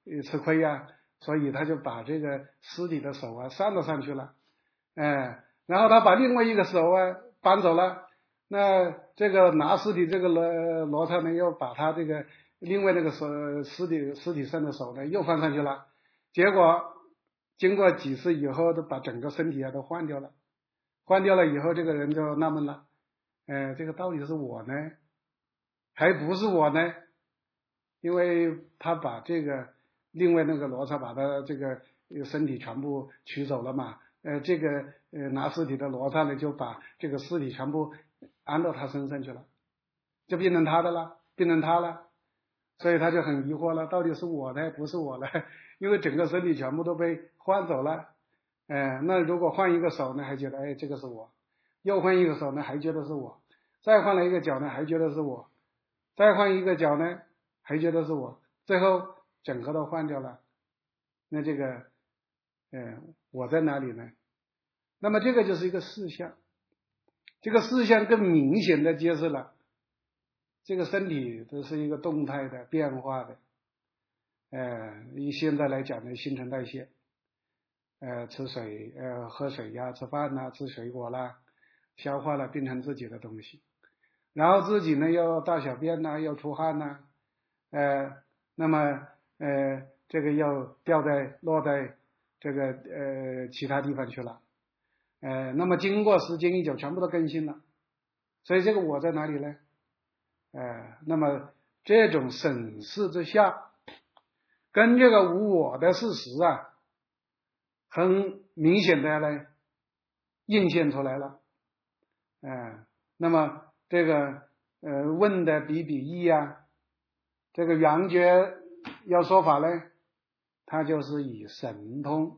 Speaker 1: 吃亏呀，所以他就把这个尸体的手啊上了上去了，哎，然后他把另外一个手啊搬走了，那这个拿尸体这个罗罗刹呢，又把他这个另外那个手尸体尸体上的手呢又放上去了，结果经过几次以后，都把整个身体啊都换掉了，换掉了以后，这个人就纳闷了，哎，这个到底是我呢，还不是我呢？因为他把这个另外那个罗刹把他这个身体全部取走了嘛，呃，这个呃拿尸体的罗刹呢，就把这个尸体全部安到他身上去了，就变成他的了，变成他了，所以他就很疑惑了，到底是我呢，不是我呢？因为整个身体全部都被换走了，哎，那如果换一个手呢，还觉得哎这个是我，又换一个手呢，还觉得是我，再换了一个脚呢，还觉得是我，再换一个脚呢，还觉得是我，最后整个都换掉了，那这个呃我在哪里呢？那么这个就是一个事项，这个事项更明显的揭示了这个身体都是一个动态的变化的，呃以现在来讲呢，新陈代谢，呃吃水呃喝水呀，吃饭啦，吃水果啦，消化了变成自己的东西，然后自己呢又大小便啦，又出汗啦，呃，那么呃，这个又掉在落在这个呃其他地方去了，呃，那么经过时间一久，全部都更新了，所以这个我在哪里呢？呃，那么这种审视之下，跟这个无我的事实啊，很明显的呢映现出来了，呃，那么这个呃问的比比义啊。这个圆觉要说法呢，它就是以神通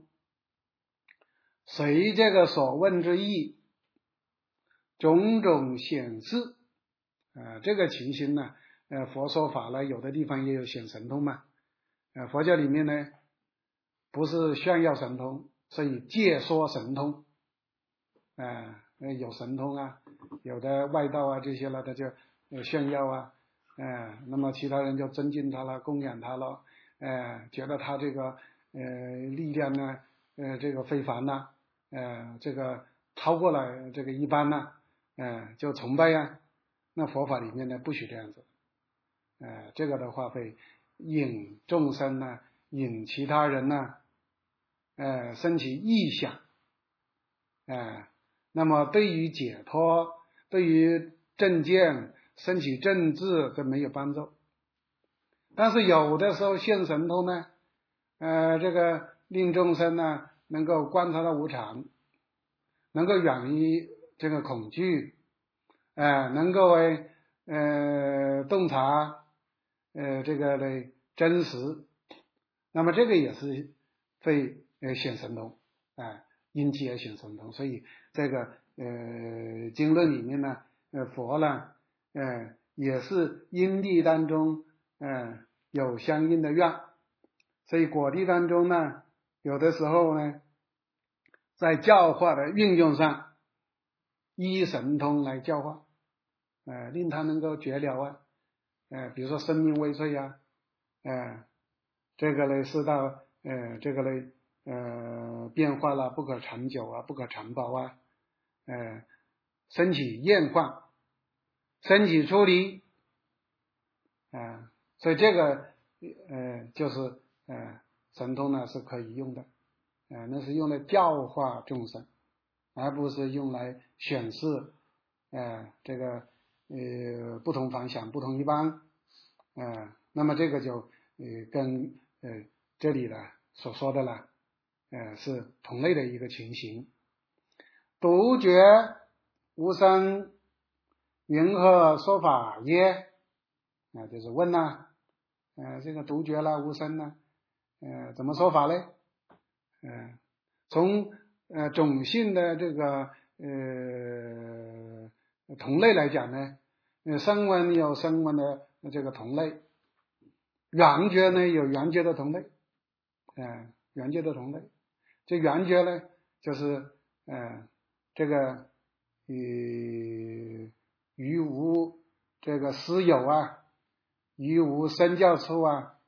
Speaker 1: 随这个所问之意种种显示，呃，这个情形呢，呃，佛说法呢，有的地方也有显神通嘛，呃，佛教里面呢，不是炫耀神通，所以借说神通，呃，有神通啊，有的外道啊这些了，他就炫耀啊。呃，那么其他人就尊敬他了，供养他了，呃，觉得他这个呃力量呢，呃这个非凡呐，呃这个超过了这个一般呐，呃就崇拜呀。那佛法里面呢不许这样子，呃这个的话会引众生呢，引其他人呢，呃升起异想，呃那么对于解脱，对于正见升起正智，这没有帮助。但是有的时候现神通呢，呃，这个令众生呢能够观察到无常，能够远离这个恐惧，呃，能够为呃洞察呃这个的真实，那么这个也是会呃显神通，啊、呃，因其而显神通。所以这个呃经论里面呢，呃佛呢，呃也是因地当中，呃有相应的愿，所以果地当中呢，有的时候呢，在教化的运用上，依神通来教化，呃，令他能够觉了啊，呃，比如说生命未遂啊，呃，这个呢是到呃这个呢呃变化了，不可长久啊，不可长保啊，呃，升起厌患，升起出离，啊、呃，所以这个呃就是呃神通呢是可以用的，呃，那是用来教化众生，而不是用来显示呃这个呃不同凡响不同一般，呃，那么这个就呃跟呃这里呢所说的呢呃是同类的一个情形。独觉无生，云何说法耶？啊、呃，就是问呐、啊，呃，这个独觉啦，无生呢，呃，怎么说法呢？呃，从呃种性的这个呃同类来讲呢，呃，声闻有声闻的这个同类，缘觉呢有缘觉的同类，呃，缘觉的同类，这缘觉呢就是呃这个与于无这个师友啊，于无身教处啊，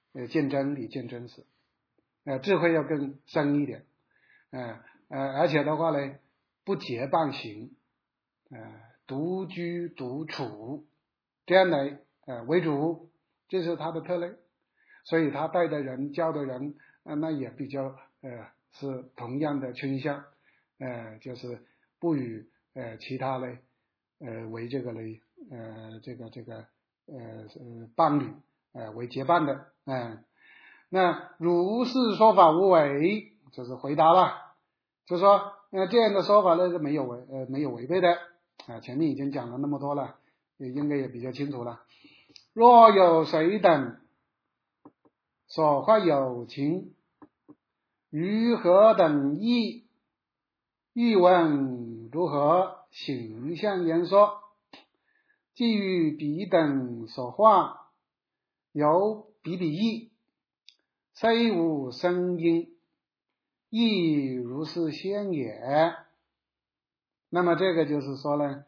Speaker 1: 呃见真理见真实，呃智慧要更深一点，呃呃而且的话呢不结伴行，呃独居独处这样来呃为主，这是他的特类，所以他带的人教的人、呃、那也比较呃是同样的倾向，呃就是不与呃其他类呃为这个类呃这个这个呃呃伴侣呃为结伴的，嗯、呃，那如是说法无违，就是回答了，就是说呃这样的说法呢是没有违呃没有违背的啊，前面已经讲了那么多了，也应该也比较清楚了。若有谁等所怀有情，于何等意，欲问如何形象言说，既于彼等所化，有彼彼意，虽无声音，亦如是现也。那么这个就是说呢，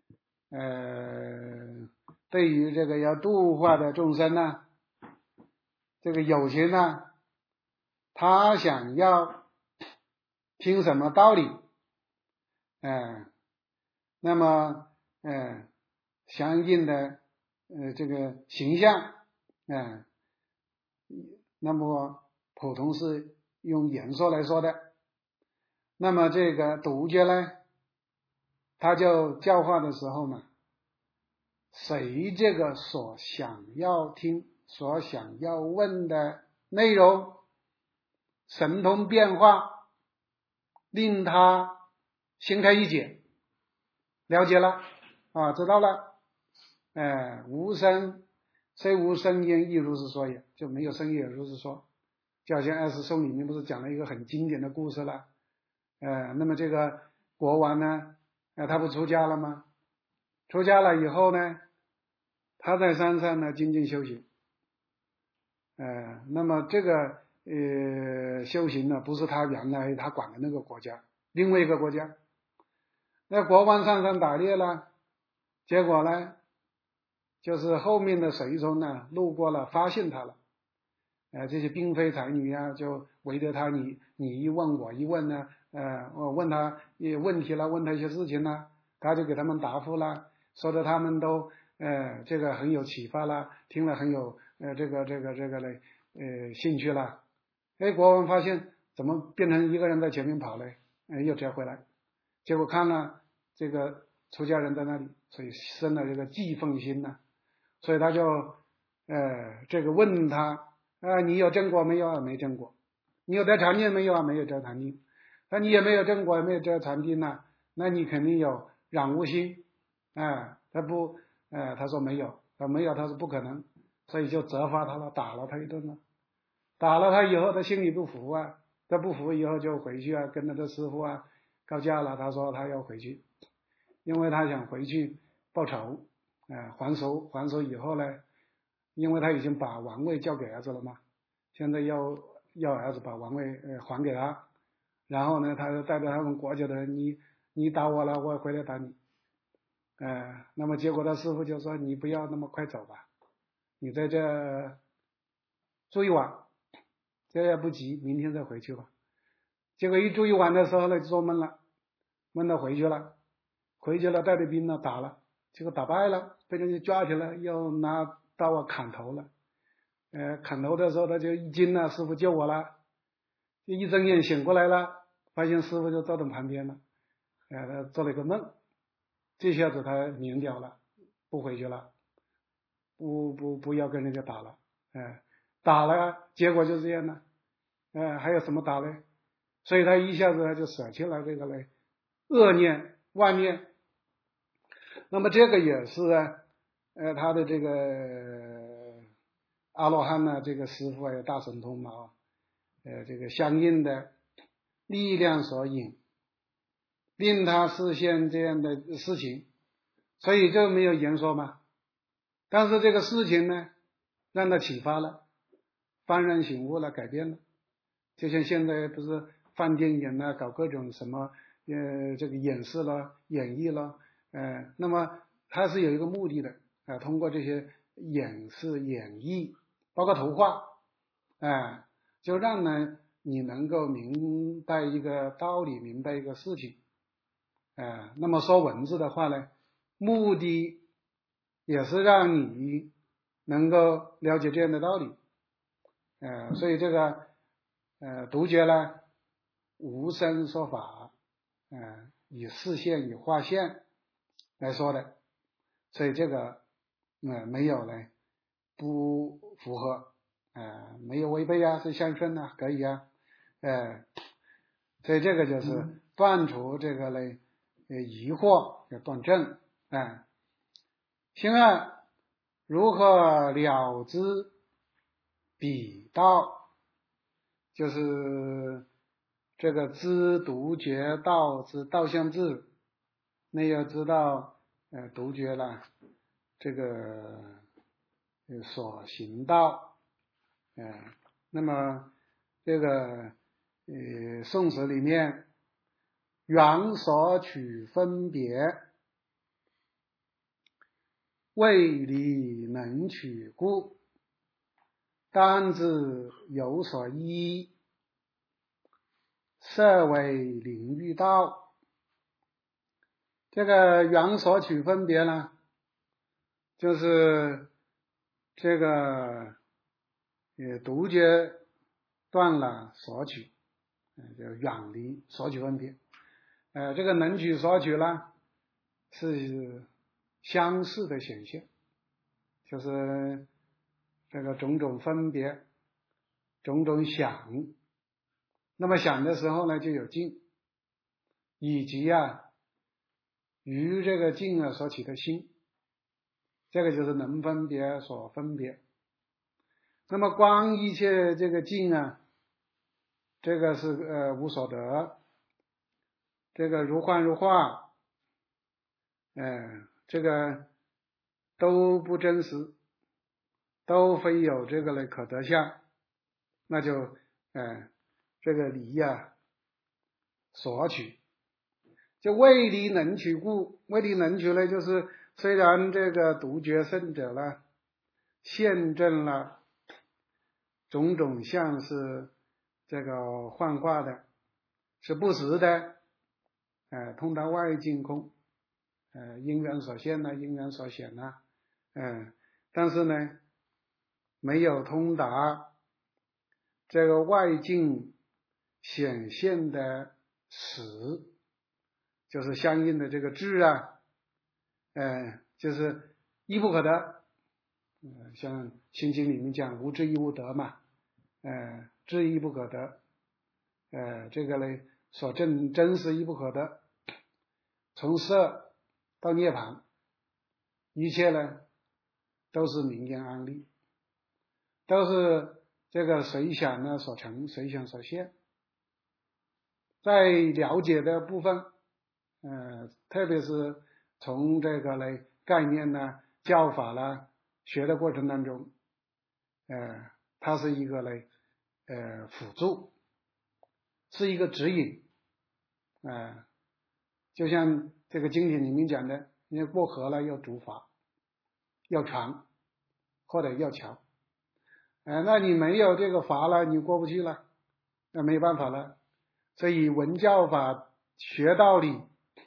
Speaker 1: 呃，对于这个要度化的众生呢，这个有情呢，他想要听什么道理，嗯、呃，那么呃相应的呃这个形象，嗯、呃，那么普通是用言说来说的，那么这个独觉呢，他就教化的时候呢，随这个所想要听所想要问的内容神通变化，令他心开意解，了解了啊，知道了，呃无声虽无声音亦如是说也，就没有声音也如是说，就好像二十颂里面不是讲了一个很经典的故事了，呃那么这个国王呢，呃他不出家了吗？出家了以后呢，他在山上呢精进修行，呃那么这个呃修行呢不是他原来他管的那个国家，另外一个国家，那国王上山打猎了，结果呢就是后面的随从呢路过了，发现他了，呃这些嫔妃才女啊就围着他，你你一问我一问呢，呃我问他问题了，问他一些事情呢，他就给他们答复了，说的他们都呃这个很有启发了，听了很有呃这个这个这个嘞呃兴趣了。哎，国王发现怎么变成一个人在前面跑嘞，呃又折回来，结果看了这个出家人在那里，所以生了这个忌愤心呢，所以他就呃这个问他啊，你有证果没有啊？没证果。你有得禅定没有啊？没有得禅定。那你也没有证果，也没有得禅定呢，那你肯定有染污心，啊，他不，呃，他说没有，他没有，他说不可能，所以就责罚他了，打了他一顿了，打了他以后，他心里不服啊，他不服以后就回去啊，跟他的师傅啊告假了，他说他要回去，因为他想回去报仇，啊，还手，还手以后呢，因为他已经把王位交给儿子了嘛，现在要要儿子把王位呃还给他，然后呢，他就带着他们国家的人，你你打我了，我回来打你，呃，那么结果他师傅就说你不要那么快走吧，你在这住一晚，这也不急，明天再回去吧。结果一住一晚的时候呢，就做闷了，闷了回去了，回去了带着兵呢打了，结果打败了，被人家抓起来，要拿刀啊砍头了。呃，砍头的时候他就一惊了，师傅救我了，一睁眼醒过来了，发现师傅就坐在旁边了，呃，他做了一个梦，这下子他明了了，不回去了，不不不要跟人家打了，呃，打了结果就这样了，呃，还有什么打呢？所以他一下子他就舍弃了这个嘞恶念妄念。那么这个也是呃他的这个阿罗汉呢，这个师父有大神通嘛，呃这个相应的力量所引，令他实现这样的事情，所以就没有言说嘛。但是这个事情呢，让他启发了，幡然醒悟了，改变了。就像现在不是放电影啊，搞各种什么呃这个演示了、演绎了，呃，那么它是有一个目的的，呃，通过这些演示、演绎，包括图画， 哎、呃，就让呢你能够明白一个道理，明白一个事情，哎、呃，那么说文字的话呢，目的也是让你能够了解这样的道理，呃，所以这个呃独觉呢，无声说法，呃，以视线以画线来说的，所以这个呃没有呢不符合，呃没有违背啊，是相顺啊，可以啊，呃，所以这个就是断除这个呢疑惑，要断正，哎、呃，星二如何了知彼道，就是这个知独觉道之道相智，那要知道呃独觉了这个所行道，呃那么这个呃宋词里面缘所取分别，为理能取故，当知有所依，设为领域道。这个缘所取分别呢，就是这个也独觉断了所取，就远离所取分别。呃，这个能取所取呢，是相似的显现，就是这个种种分别，种种想。那么想的时候呢，就有境，以及啊于这个境啊所起的心，这个就是能分别所分别。那么观一切这个境啊，这个是呃无所得，这个如幻如化，呃这个都不真实，都非有这个的可得相，那就呃这个离啊所取，就为离能取故，为离能取呢，就是虽然这个独觉圣者呢现证了种种像是这个幻化的，是不实的，呃通达外境空，呃因缘所现呐、啊，因缘所显呐、啊，嗯、呃，但是呢没有通达这个外境显现的实，就是相应的这个智啊，呃就是一不可得，呃像心经里面讲无智亦无得嘛，呃智亦不可得，呃这个呢所证真实亦不可得，从色到涅槃，一切呢都是名言安立，都是这个随想呢所成，随想所现。在了解的部分，呃，特别是从这个呢概念呢、教法啦学的过程当中，呃，它是一个呢呃辅助，是一个指引，啊、呃，就像这个经典里面讲的，你过河了要竹筏，要船或者要桥，呃，那你没有这个筏了，你过不去了，那没办法了。所以文教法学道理，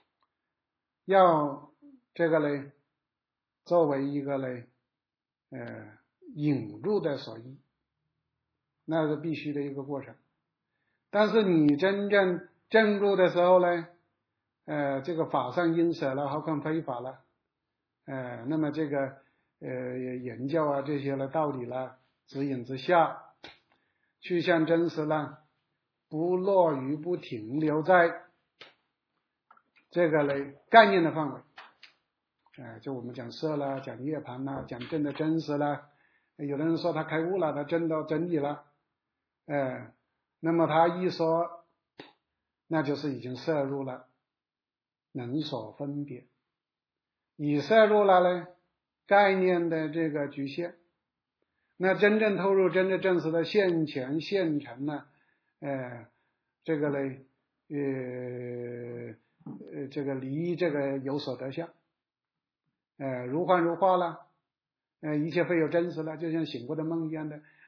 Speaker 1: 要这个呢作为一个呢呃引入的所依，那是必须的一个过程。但是你真正证入的时候呢，呃这个法上因舍了，何况非法了，呃那么这个呃言教啊这些的道理啦指引之下，趋向真实啦，不落于不停留在这个呢概念的范围，呃就我们讲色啦，讲涅槃啦，讲真的真实啦，有的人说他开悟了，他证到真理了，呃那么他一说，那就是已经摄入了能所分别，已摄入了呢概念的这个局限，那真正投入真正真实的现前现成呢，呃这个呢呃呃这个离这个有所得相，呃如幻如化了，呃一切非有真实了，就像醒过的梦一样的，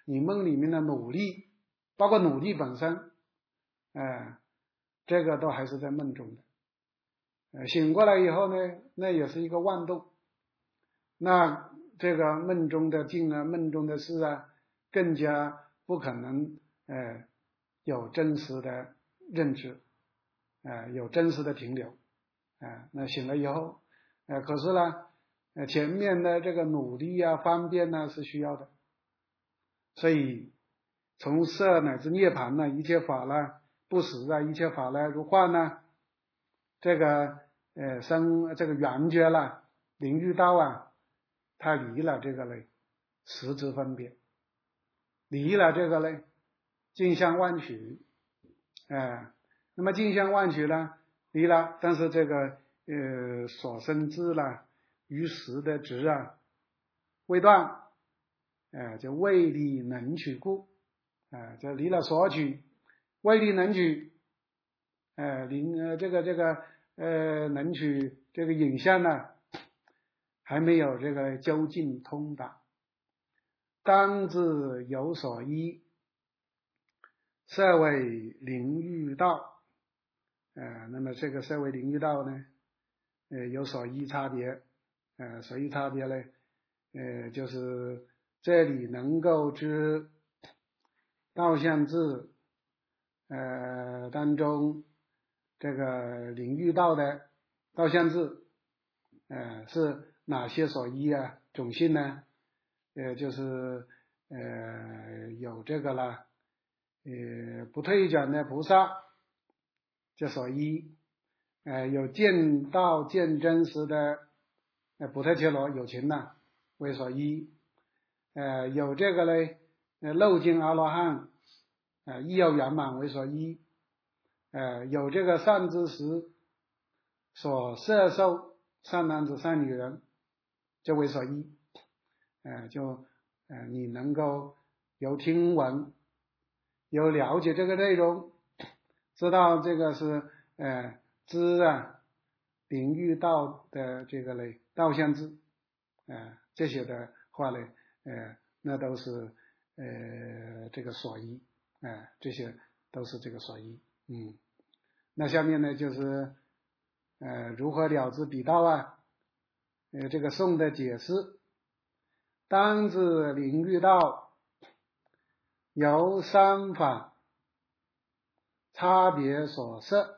Speaker 1: 你梦里面的努力，包括努力本身，呃，这个都还是在梦中的。呃，醒过来以后呢，那也是一个妄动，那这个梦中的境啊，梦中的事啊，更加不可能呃有真实的认知，呃，有真实的停留，啊、呃，那醒了以后，呃，可是呢，呃，前面的这个努力啊、方便呢是需要的，所以从色乃至涅槃呢，一切法呢不实啊，一切法呢如幻呢，这个呃生这个圆觉了，领域道啊，它离了这个呢实质分别，离了这个呢镜像万取，呃，那么镜像万取呢离了，但是这个呃所生智了于实的执啊未断，呃就未离能取故，啊、呃，就离了所取，未离能取，呃，离呃这个这个呃能取这个影像呢，还没有这个究竟通达，当自有所依，色为领域道，呃，那么这个色为领域道呢，呃有所依差别，呃，所依差别呢，呃，就是这里能够知道相智呃当中这个领域道的道相智，呃是哪些所依啊？种性呢？呃，就是呃有这个了，呃不退转的菩萨这所依，呃有见道见真实的呃补特伽罗有情呢为所依，呃有这个呢呃漏尽阿罗汉呃亦有圆满为所依，呃有这个善知识所摄受善男子善女人就为所依，呃就呃你能够有听闻有了解这个内容，知道这个是呃知啊领域道的这个类道相智，呃这些的话呢，呃那都是呃这个所依，呃这些都是这个所依。嗯，那下面呢就是呃如何了知彼道啊，呃这个颂的解释，当知领域道由三法差别所摄，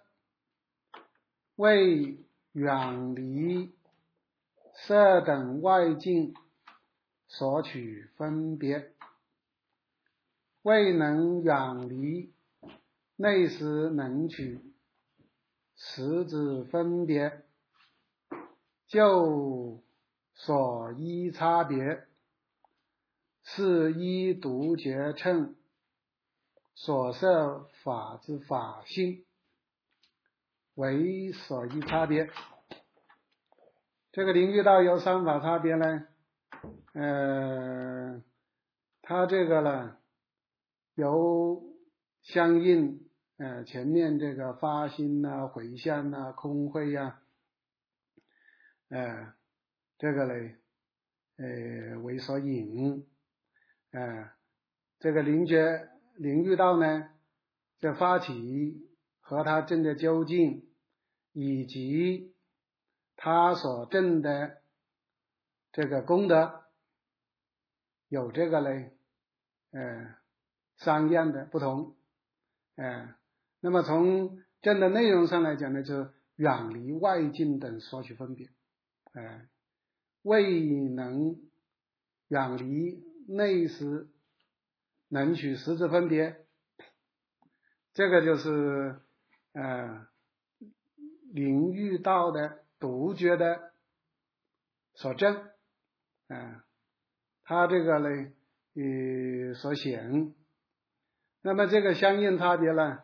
Speaker 1: 为远离色等外境所取分别，未能远离内实能取实质分别，就所依差别，是依独觉乘所摄法之法性为所依差别。这个领域道有三法差别呢，呃，它这个呢由相应呃前面这个发心呐、回向呐、空慧呀、啊，呃，这个呢呃为所引，呃，这个领觉领域道呢，这发起和他证的究竟，以及他所证的这个功德，有这个呢呃三样的不同，呃，那么从证的内容上来讲呢，就是远离外境等所取分别，呃，未能远离内实能取实质分别，这个就是呃领域道的独觉的所证，啊、呃，它这个呢呃所显，那么这个相应差别呢，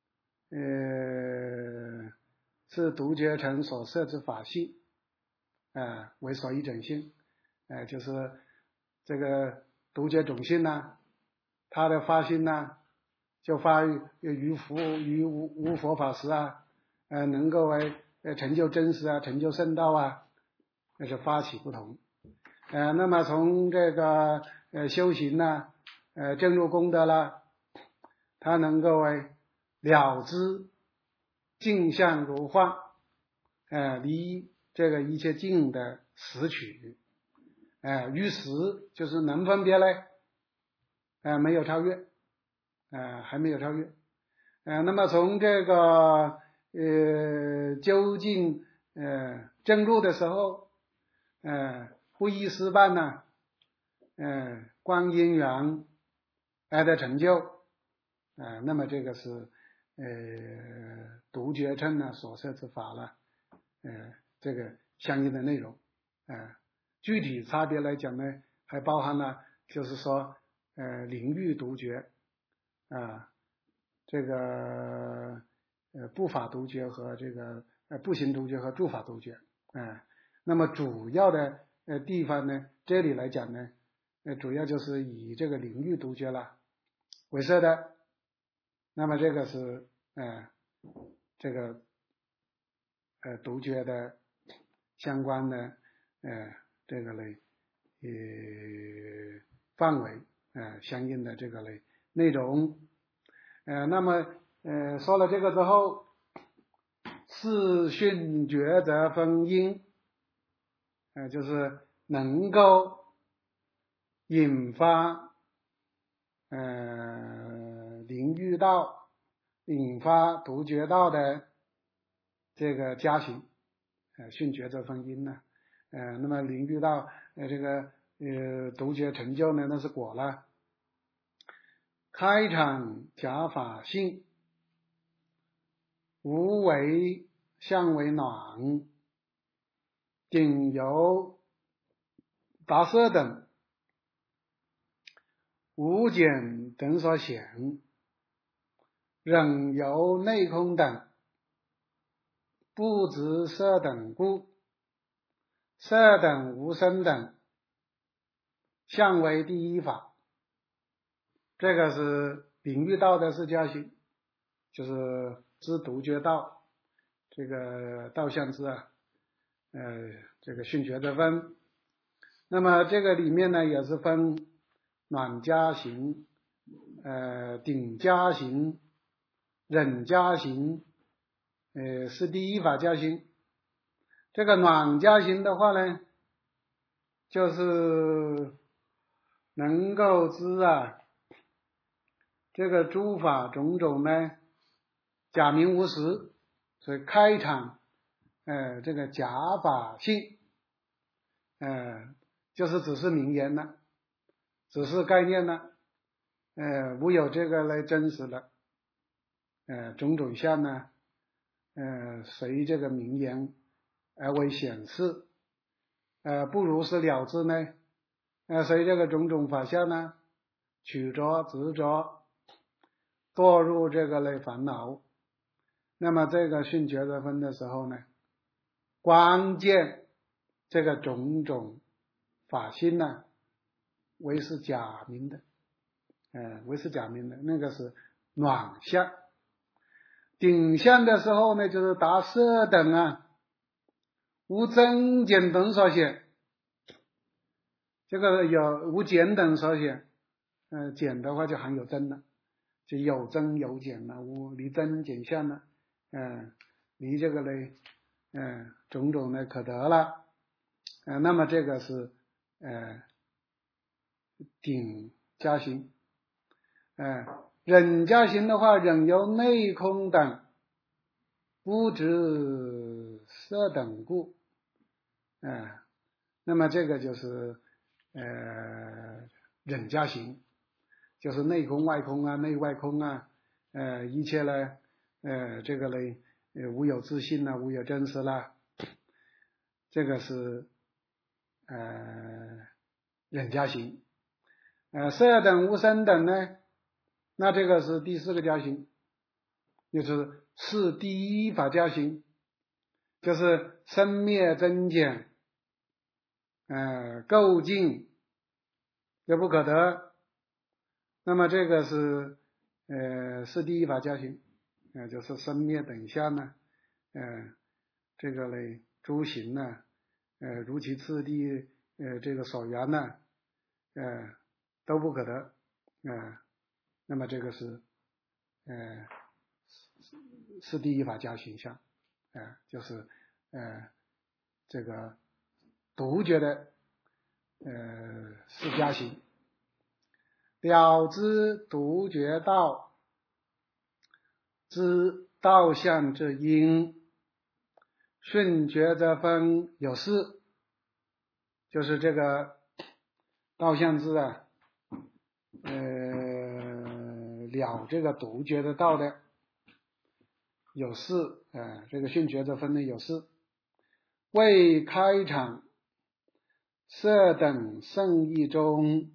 Speaker 1: 呃是独觉乘所摄之法性，啊、呃、为所依整性，呃就是这个独觉种性呢，它的发心呢就发于于佛于无无佛法时啊，呃能够为呃成就真实啊，成就圣道啊，那是发起不同。呃那么从这个呃修行呢， 呃证入功德了，他能够哎了知镜像如幻，呃离这个一切境的实取，呃于实就是能分别嘞，呃没有超越，呃还没有超越，呃那么从这个呃究竟呃证入的时候，呃不依师办呢，呃观因缘来的成就，呃那么这个是呃独觉乘呢所设之法了，呃这个相应的内容，呃具体差别来讲呢，还包含了就是说呃领域独觉啊，这个呃不法独觉和这个呃不行独觉和诸法独觉，啊，那么主要的呃地方呢，这里来讲呢，呃主要就是以这个领域独觉了为设的，那么这个是呃这个呃独觉的相关的呃这个类呃范围呃相应的这个类内容，呃那么呃说了这个之后，视讯觉则分因，呃就是能够引发呃领域道引发独觉道的这个加行，呃讯觉则分因呢，呃那么领域道呃这个呃独觉成就呢，那是果了。开场假法性，无为相为暖，仅由达色等无减等所显，仍由内空等不知色等故，色等无生等相为第一法。这个是领域道的释迦行，就是知独觉道这个道相知啊，呃这个讯觉则分。那么这个里面呢也是分暖加行、呃顶加行、忍加行，呃是第一法加行。这个暖加行的话呢，就是能够知啊这个诸法种种呢假名无实，所以开场呃这个假法性，呃就是只是名言了，只是概念了，呃无有这个来真实的，呃种种相呢呃随这个名言而为显示，呃不如是了知呢，呃随这个种种法相呢取着执着堕入这个类烦恼。那么这个讯觉则分的时候呢，关键这个种种法性呢为是假名的，呃为是假名的，那个是暖相。顶相的时候呢，就是达色等啊无增减等所显，这个有无减等所显，呃减的话就含有增了，就有增有减了，无离增减相了，嗯，离这个嘞，嗯，种种的可得了，呃，那么这个是呃顶加行，呃，忍加行的话，忍由内空等不知色等故，呃，那么这个就是呃忍加行，就是内空外空啊，内外空啊，呃，一切呢，呃，这个呢，呃，无有自信啦，无有真实啦，这个是呃忍加行。呃，色等无生等呢，那这个是第四个加行，就是是第一法加行，就是生灭增减，呃，构净又不可得。那么这个是呃是第一法加行，呃就是生灭等相呢，呃这个嘞诸行呢，呃如其次第，呃这个所缘呢，呃都不可得， 呃，那么这个是呃是是第一法家形象，呃，就是呃这个独觉的呃是家行。了知独觉道，知道相之因，顺觉则分有四，就是这个道相知啊，呃，了这个独觉的道的有四，呃，这个顺觉则分的有四。为开场色等圣意中，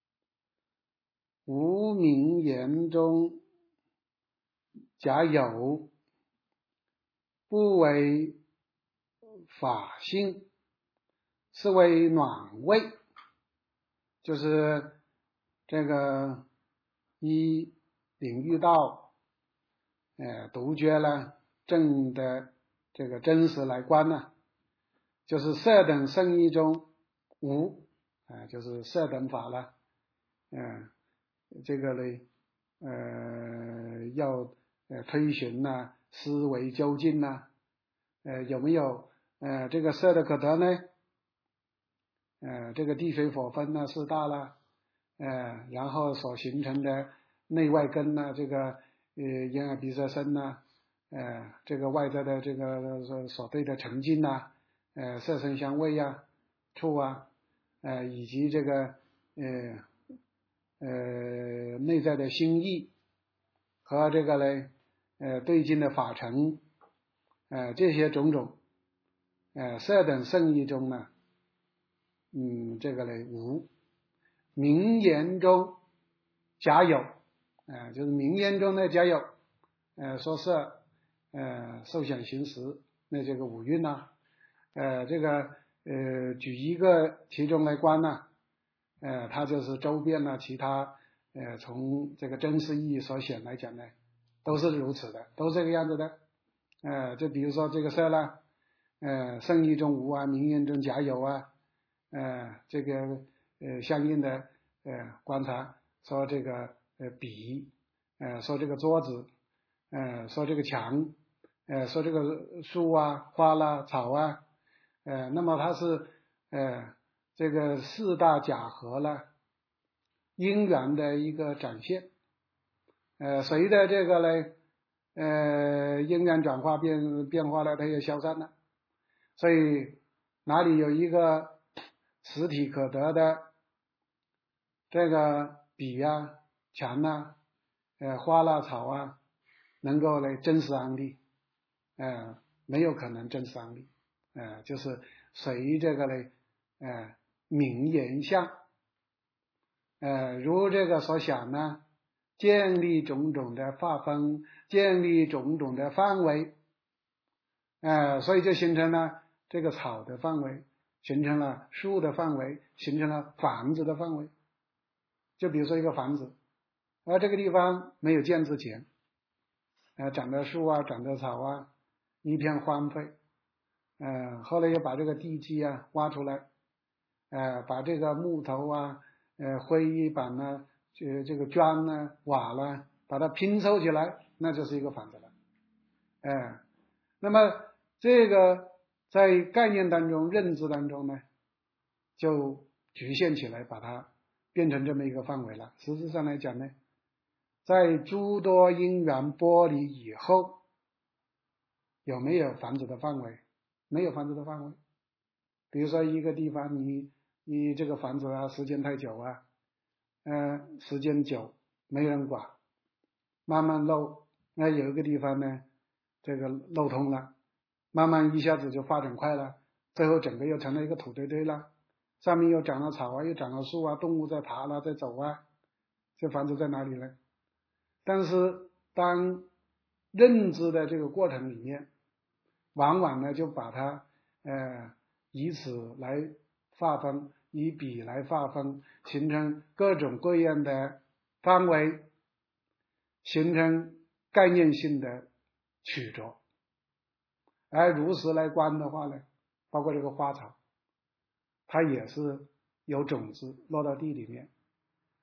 Speaker 1: 无名言中假有，不为法性，是为暖味。就是这个一领域到呃独觉呢正的这个真实来观呢，就是色等圣意中无，呃、就是色等法了，嗯、呃，这个呢呃要呃推寻呐、啊，思维究竟呐、啊，呃有没有呃这个色的可得呢？呃这个地水火风呢四大了，呃然后所形成的内外根呢，这个呃眼耳鼻舌身呢，呃这个外在的这个所对的沉浸呐，呃色声香味呀、触啊，呃以及这个呃呃内在的心意和这个呢呃对境的法尘，呃这些种种，呃色等圣意中呢，嗯这个呢无，名言中假有，呃就是名言中的假有，呃说是呃受想行识那这个五蕴呐，呃这个呃举一个其中来观呢，呃它就是周边呢其他呃从这个真实意义所显来讲呢，都是如此的，都这个样子的。呃就比如说这个色啦，呃圣意中无啊，名言中假有啊，呃这个呃相应的呃观察，说这个呃笔，呃说这个桌子，呃说这个墙，呃说这个树啊花啦草啊，呃那么它是呃这个四大假合了因缘的一个展现，呃随着这个呢呃因缘转化变变化了，它也消散了，所以哪里有一个实体可得的这个笔啊墙啊呃花啦草啊能够来真实安立，呃没有可能真实安立，呃就是随这个呢呃名言相，呃如这个所想呢，建立种种的划分，建立种种的范围，呃所以就形成了这个草的范围，形成了树的范围，形成了房子的范围。就比如说一个房子，而这个地方没有建之前，呃长着树啊长着草啊，一片荒废，呃后来又把这个地基啊挖出来，呃把这个木头啊呃灰板呢这这个砖呢瓦呢把它拼凑起来，那就是一个房子了，呃那么这个在概念当中认知当中呢就局限起来，把它变成这么一个范围了。实质上来讲呢，在诸多因缘剥离以后，有没有房子的范围？没有房子的范围。比如说一个地方你你这个房子啊时间太久啊，呃时间久没人管，慢慢漏，那有一个地方呢这个漏通了，慢慢一下子就发展快了，最后整个又成了一个土堆堆了，上面又长了草啊，又长了树啊，动物在爬了，在走啊，这房子在哪里呢？但是当认知的这个过程里面，往往呢就把它呃以此来划分，以笔来划分，形成各种各样的范围，形成概念性的曲折。而如实来观的话呢，包括这个花草，它也是有种子落到地里面，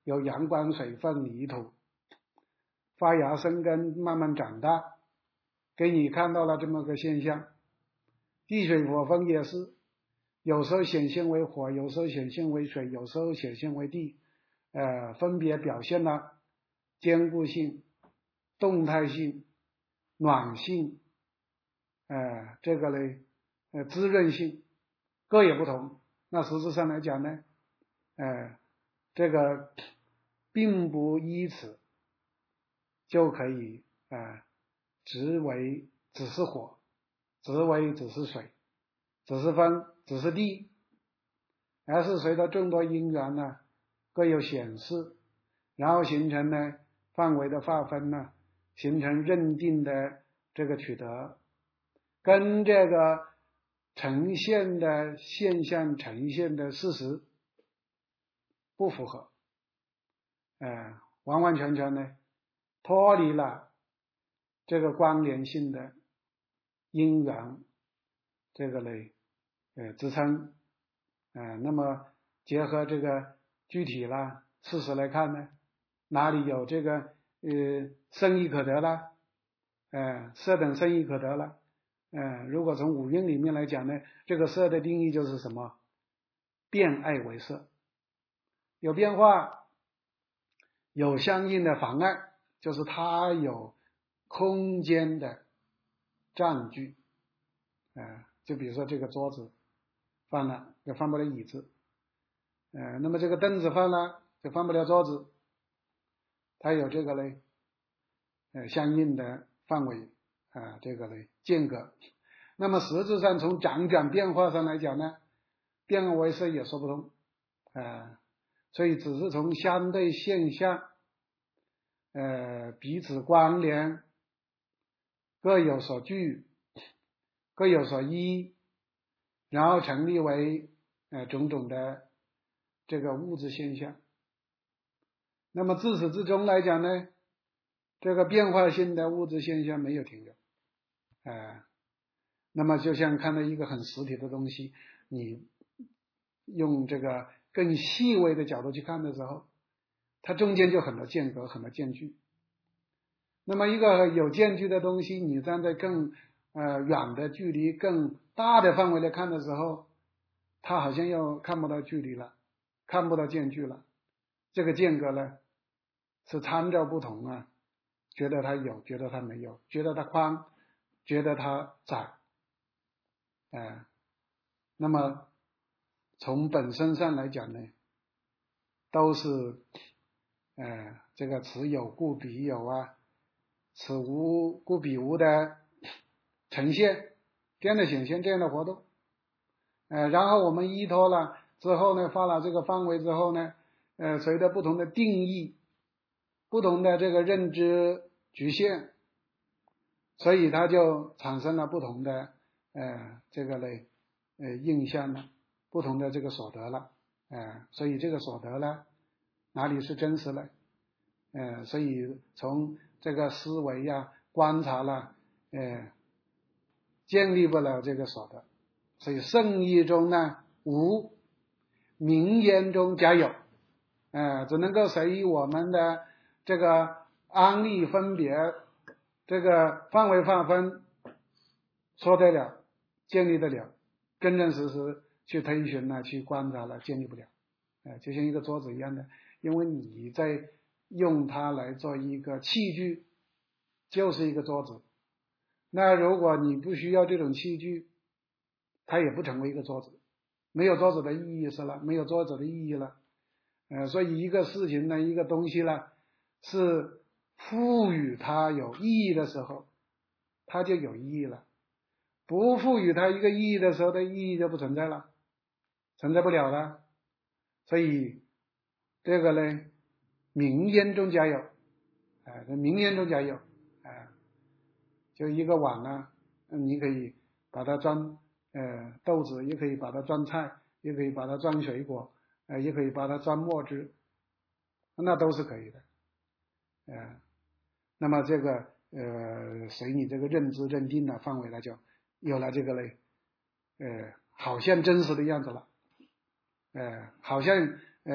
Speaker 1: 有阳光、水分、泥土，发芽生根，慢慢长大，给你看到了这么个现象。地水火风也是，有时候显现为火，有时候显现为水，有时候显现为地，呃，分别表现了坚固性、动态性、暖性，呃，这个呢，呃，滋润性各有不同。那实质上来讲呢，呃，这个并不依此就可以呃，只为只是火，只为只是水，只是风，只是地，而是随着众多因缘呢，各有显示，然后形成呢范围的划分呢，形成认定的这个取得，跟这个呈现的现象呈现的事实不符合，呃，完完全全呢脱离了这个关联性的因缘这个类呃支撑，呃，那么结合这个具体啦事实来看呢，哪里有这个呃生意可得啦，呃色等生意可得了，呃，如果从五蕴里面来讲呢，这个色的定义就是什么？变爱为色，有变化，有相应的妨碍，就是它有空间的占据，呃，就比如说这个桌子放了，就放不了椅子，呃，那么这个凳子放了，就放不了桌子，它有这个嘞，呃，相应的范围啊、呃，这个嘞间隔。那么实质上从长短变化上来讲呢，变而为色也说不通啊、呃，所以只是从相对现象，呃，彼此关联，各有所据，各有所依，然后成立为呃种种的这个物质现象。那么自始至终来讲呢，这个变化性的物质现象没有停留，呃那么就像看到一个很实体的东西，你用这个更细微的角度去看的时候，它中间就很多间隔，很多间距。那么一个有间距的东西，你站在更呃远的距离、更大的范围来看的时候，它好像又看不到距离了，看不到间距了。这个间隔呢，是参照不同啊，觉得它有，觉得它没有，觉得它宽，觉得它窄。呃，那么从本身上来讲呢，都是呃这个此有故彼有啊，此无故彼无的呈现，这样的显现，这样的活动。呃，然后我们依托了之后呢，发了这个范围之后呢，呃，随着不同的定义，不同的这个认知局限，所以它就产生了不同的呃这个类呃印象呢，不同的这个所得了，呃，所以这个所得呢，哪里是真实呢？呃，所以从这个思维呀、啊、观察了，呃，建立不了这个所得。所以圣意中呢无，名言中加有，呃，只能够随意我们的这个安立分别这个范围划分说得了，建立得了，真真实实去推寻了，去观察了，建立不了。呃，就像一个桌子一样的，因为你在用它来做一个器具，就是一个桌子。那如果你不需要这种器具，它也不成为一个桌子，没有桌子的意义是了，没有桌子的意义了。呃，所以一个事情呢，一个东西呢，是赋予它有意义的时候，它就有意义了；不赋予它一个意义的时候，它意义就不存在了，存在不了了。所以这个呢，名言中加有，哎、呃，名言中加有，哎、呃，就一个碗呢，你可以把它装呃豆子，也可以把它装菜，也可以把它装水果，呃，也可以把它装墨汁，那都是可以的，呃，那么这个呃随你这个认知认定的范围呢，就有了这个嘞，呃，好像真实的样子了，呃，好像呃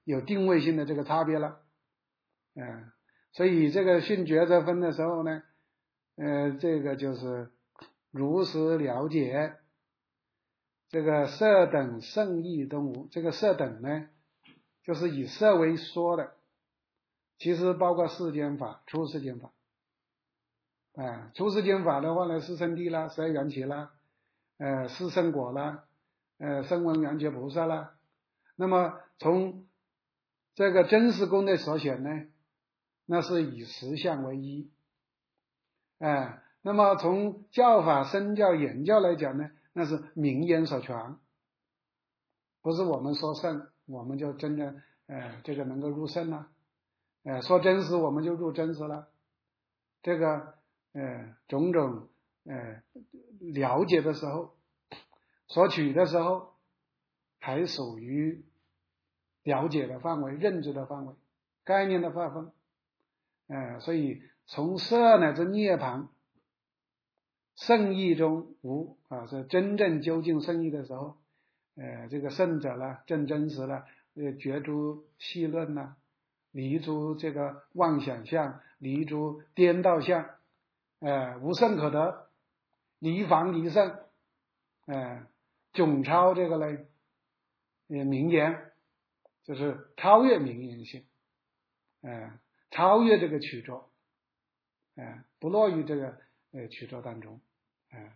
Speaker 1: 有定位性的这个差别了。嗯，所以这个性抉择分的时候呢，呃，这个就是如实了解这个色等圣意东无。这个色等呢，就是以色为说的，其实包括世间法、出世间法。啊，出世间法的话呢，四圣谛啦、十二缘起啦、呃，四圣果啦、呃，声闻缘觉菩萨啦。那么从这个真实功的所显呢，那是以实相为一。哎、呃，那么从教法身教言教来讲呢，那是名言所传，不是我们说圣，我们就真的呃这个能够入圣了。呃，说真实我们就入真实了。这个呃种种呃了解的时候，索取的时候，还属于了解的范围、认知的范围、概念的划分。呃，所以从色乃至涅槃圣意中无啊，是真正究竟圣意的时候，呃，这个圣者了，正真实了，呃，绝诸戏论呐，离诸这个妄想相，离诸颠倒相，呃，无圣可得，离凡离圣，呃，迥超这个呢，呃，名言，就是超越名言性，呃，超越这个曲折，呃，不落于这个呃曲折当中，呃，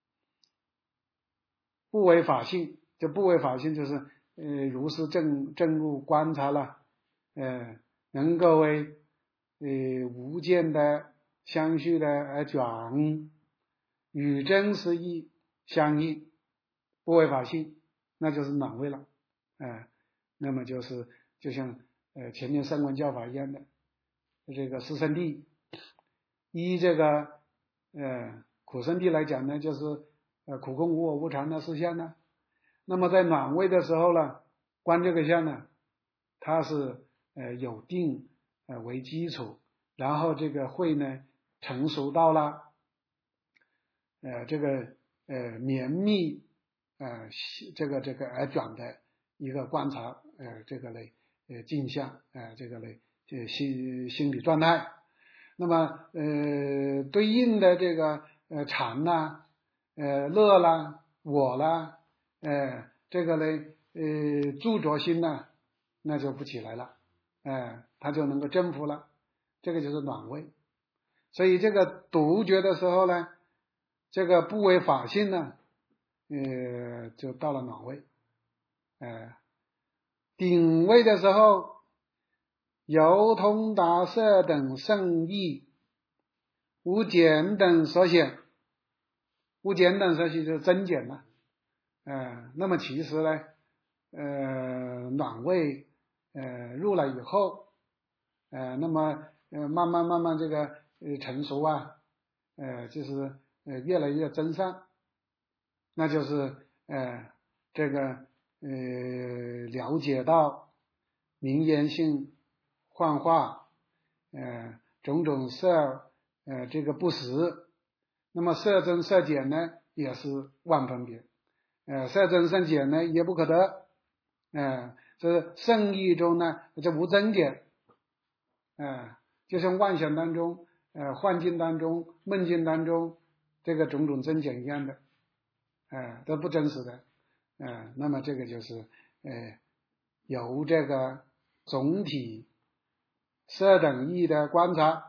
Speaker 1: 不为法性，就不为法性就是呃如是正正入观察了，呃，能够为呃无间的相续的而转，与真实义相应，不为法性，那就是暖位了，呃，那么就是就像呃前面声闻教法一样的，这个四圣谛，依这个呃苦圣谛来讲呢，就是呃苦空无我无常的四相呢。那么在暖位的时候呢，观这个相呢，它是呃有定呃为基础，然后这个慧呢成熟到了呃这个呃绵密呃这个这个而转的一个观察呃这个类呃镜像呃这个类这心心理状态。那么呃对应的这个呃禅啦呃乐啦我啦呃这个呢呃著着心呢那就不起来了，呃它就能够征服了，这个就是暖位。所以这个独觉的时候呢，这个不为法性呢呃就到了暖位。呃顶位的时候，由通达色等圣意无减等所显，无减等所显就是增减了。呃，那么其实呢，呃，暖位呃入了以后，呃，那么呃慢慢慢慢这个呃成熟啊，呃就是呃越来越真善，那就是呃这个呃了解到名言性幻化，呃种种色呃这个不实，那么色增色减呢也是万分别。呃，色增色减呢也不可得，呃，这圣意中呢这无增减，呃，就像妄想当中、呃幻境当中、梦境当中这个种种增减一样的，呃，都不真实的，呃，那么这个就是呃由这个总体色等意的观察，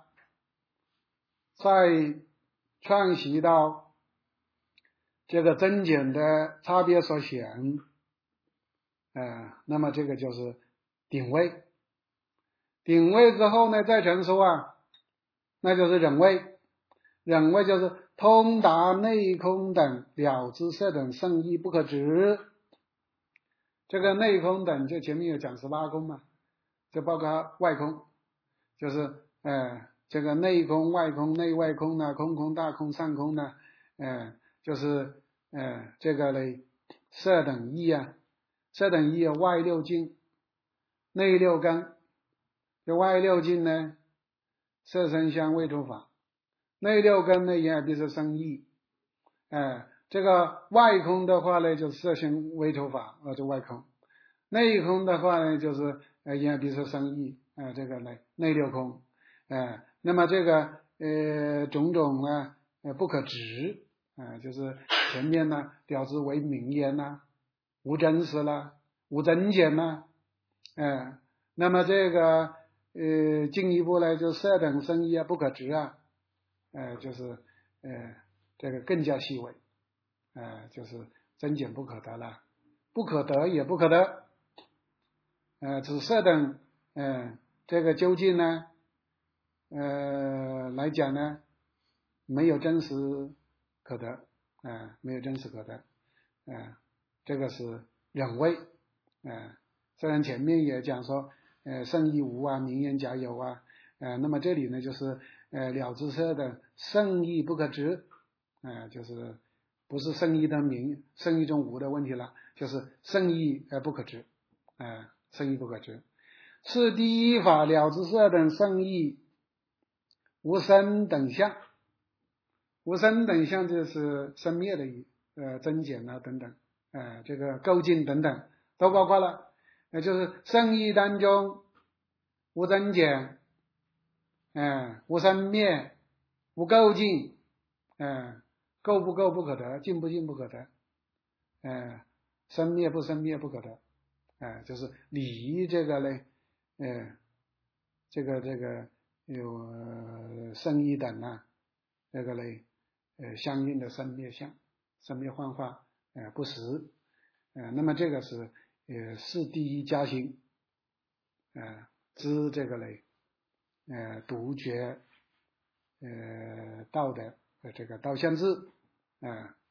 Speaker 1: 再串习到这个增减的差别所显，呃，那么这个就是顶位。顶位之后呢，再成熟啊，那就是忍位。忍位就是通达内空等了知色等圣意不可执。这个内空等就前面有讲十八空嘛，就包括外空，就是呃这个内空、外空、内外空呢，空空、大空、上空呢，呃就是呃这个嘞色等意啊，色等意有外六境、内六根。这外六境呢，色声香味触法；内六根呢，眼耳鼻舌身意。哎，这个外空的话呢，就是色香味触法，呃，就外空；内空的话呢，就是呃，也比如说生意啊、呃，这个内内六空，呃，那么这个呃种种啊，呃不可执啊、呃，就是前面呢表之为名言呐，无真实啦，无真简呐，呃，那么这个呃进一步呢，就色等生意啊不可执啊，呃，就是呃这个更加细微，呃，就是真简不可得了，不可得也不可得。呃，指色等，呃，这个究竟呢，呃，来讲呢，没有真实可得，啊、呃，没有真实可得，啊、呃，这个是人谓，啊、呃，虽然前面也讲说，呃，圣意无啊，名言假有啊，呃，那么这里呢，就是呃了知色的圣意不可执，啊、呃，就是不是圣意的名，圣意中无的问题了，就是圣意呃不可执，啊、呃。圣意不可执，次第一法了知色等圣意无生等相，无生等相就是生灭的意，呃增减啊等等，呃这个构尽等等都包括了，呃就是圣意当中无增减，呃无生灭，无构尽，呃构不构不可得，尽不尽不可得，呃生灭不生灭不可得。啊、呃，就是离这个呢，呃，这个这个有、呃、生意等啊，这个呢，呃，相应的生灭相，生灭幻化，呃，不实，呃，那么这个是呃是第一加行，呃，知这个呢，呃，独觉，呃，道的呃这个道相智，啊、呃，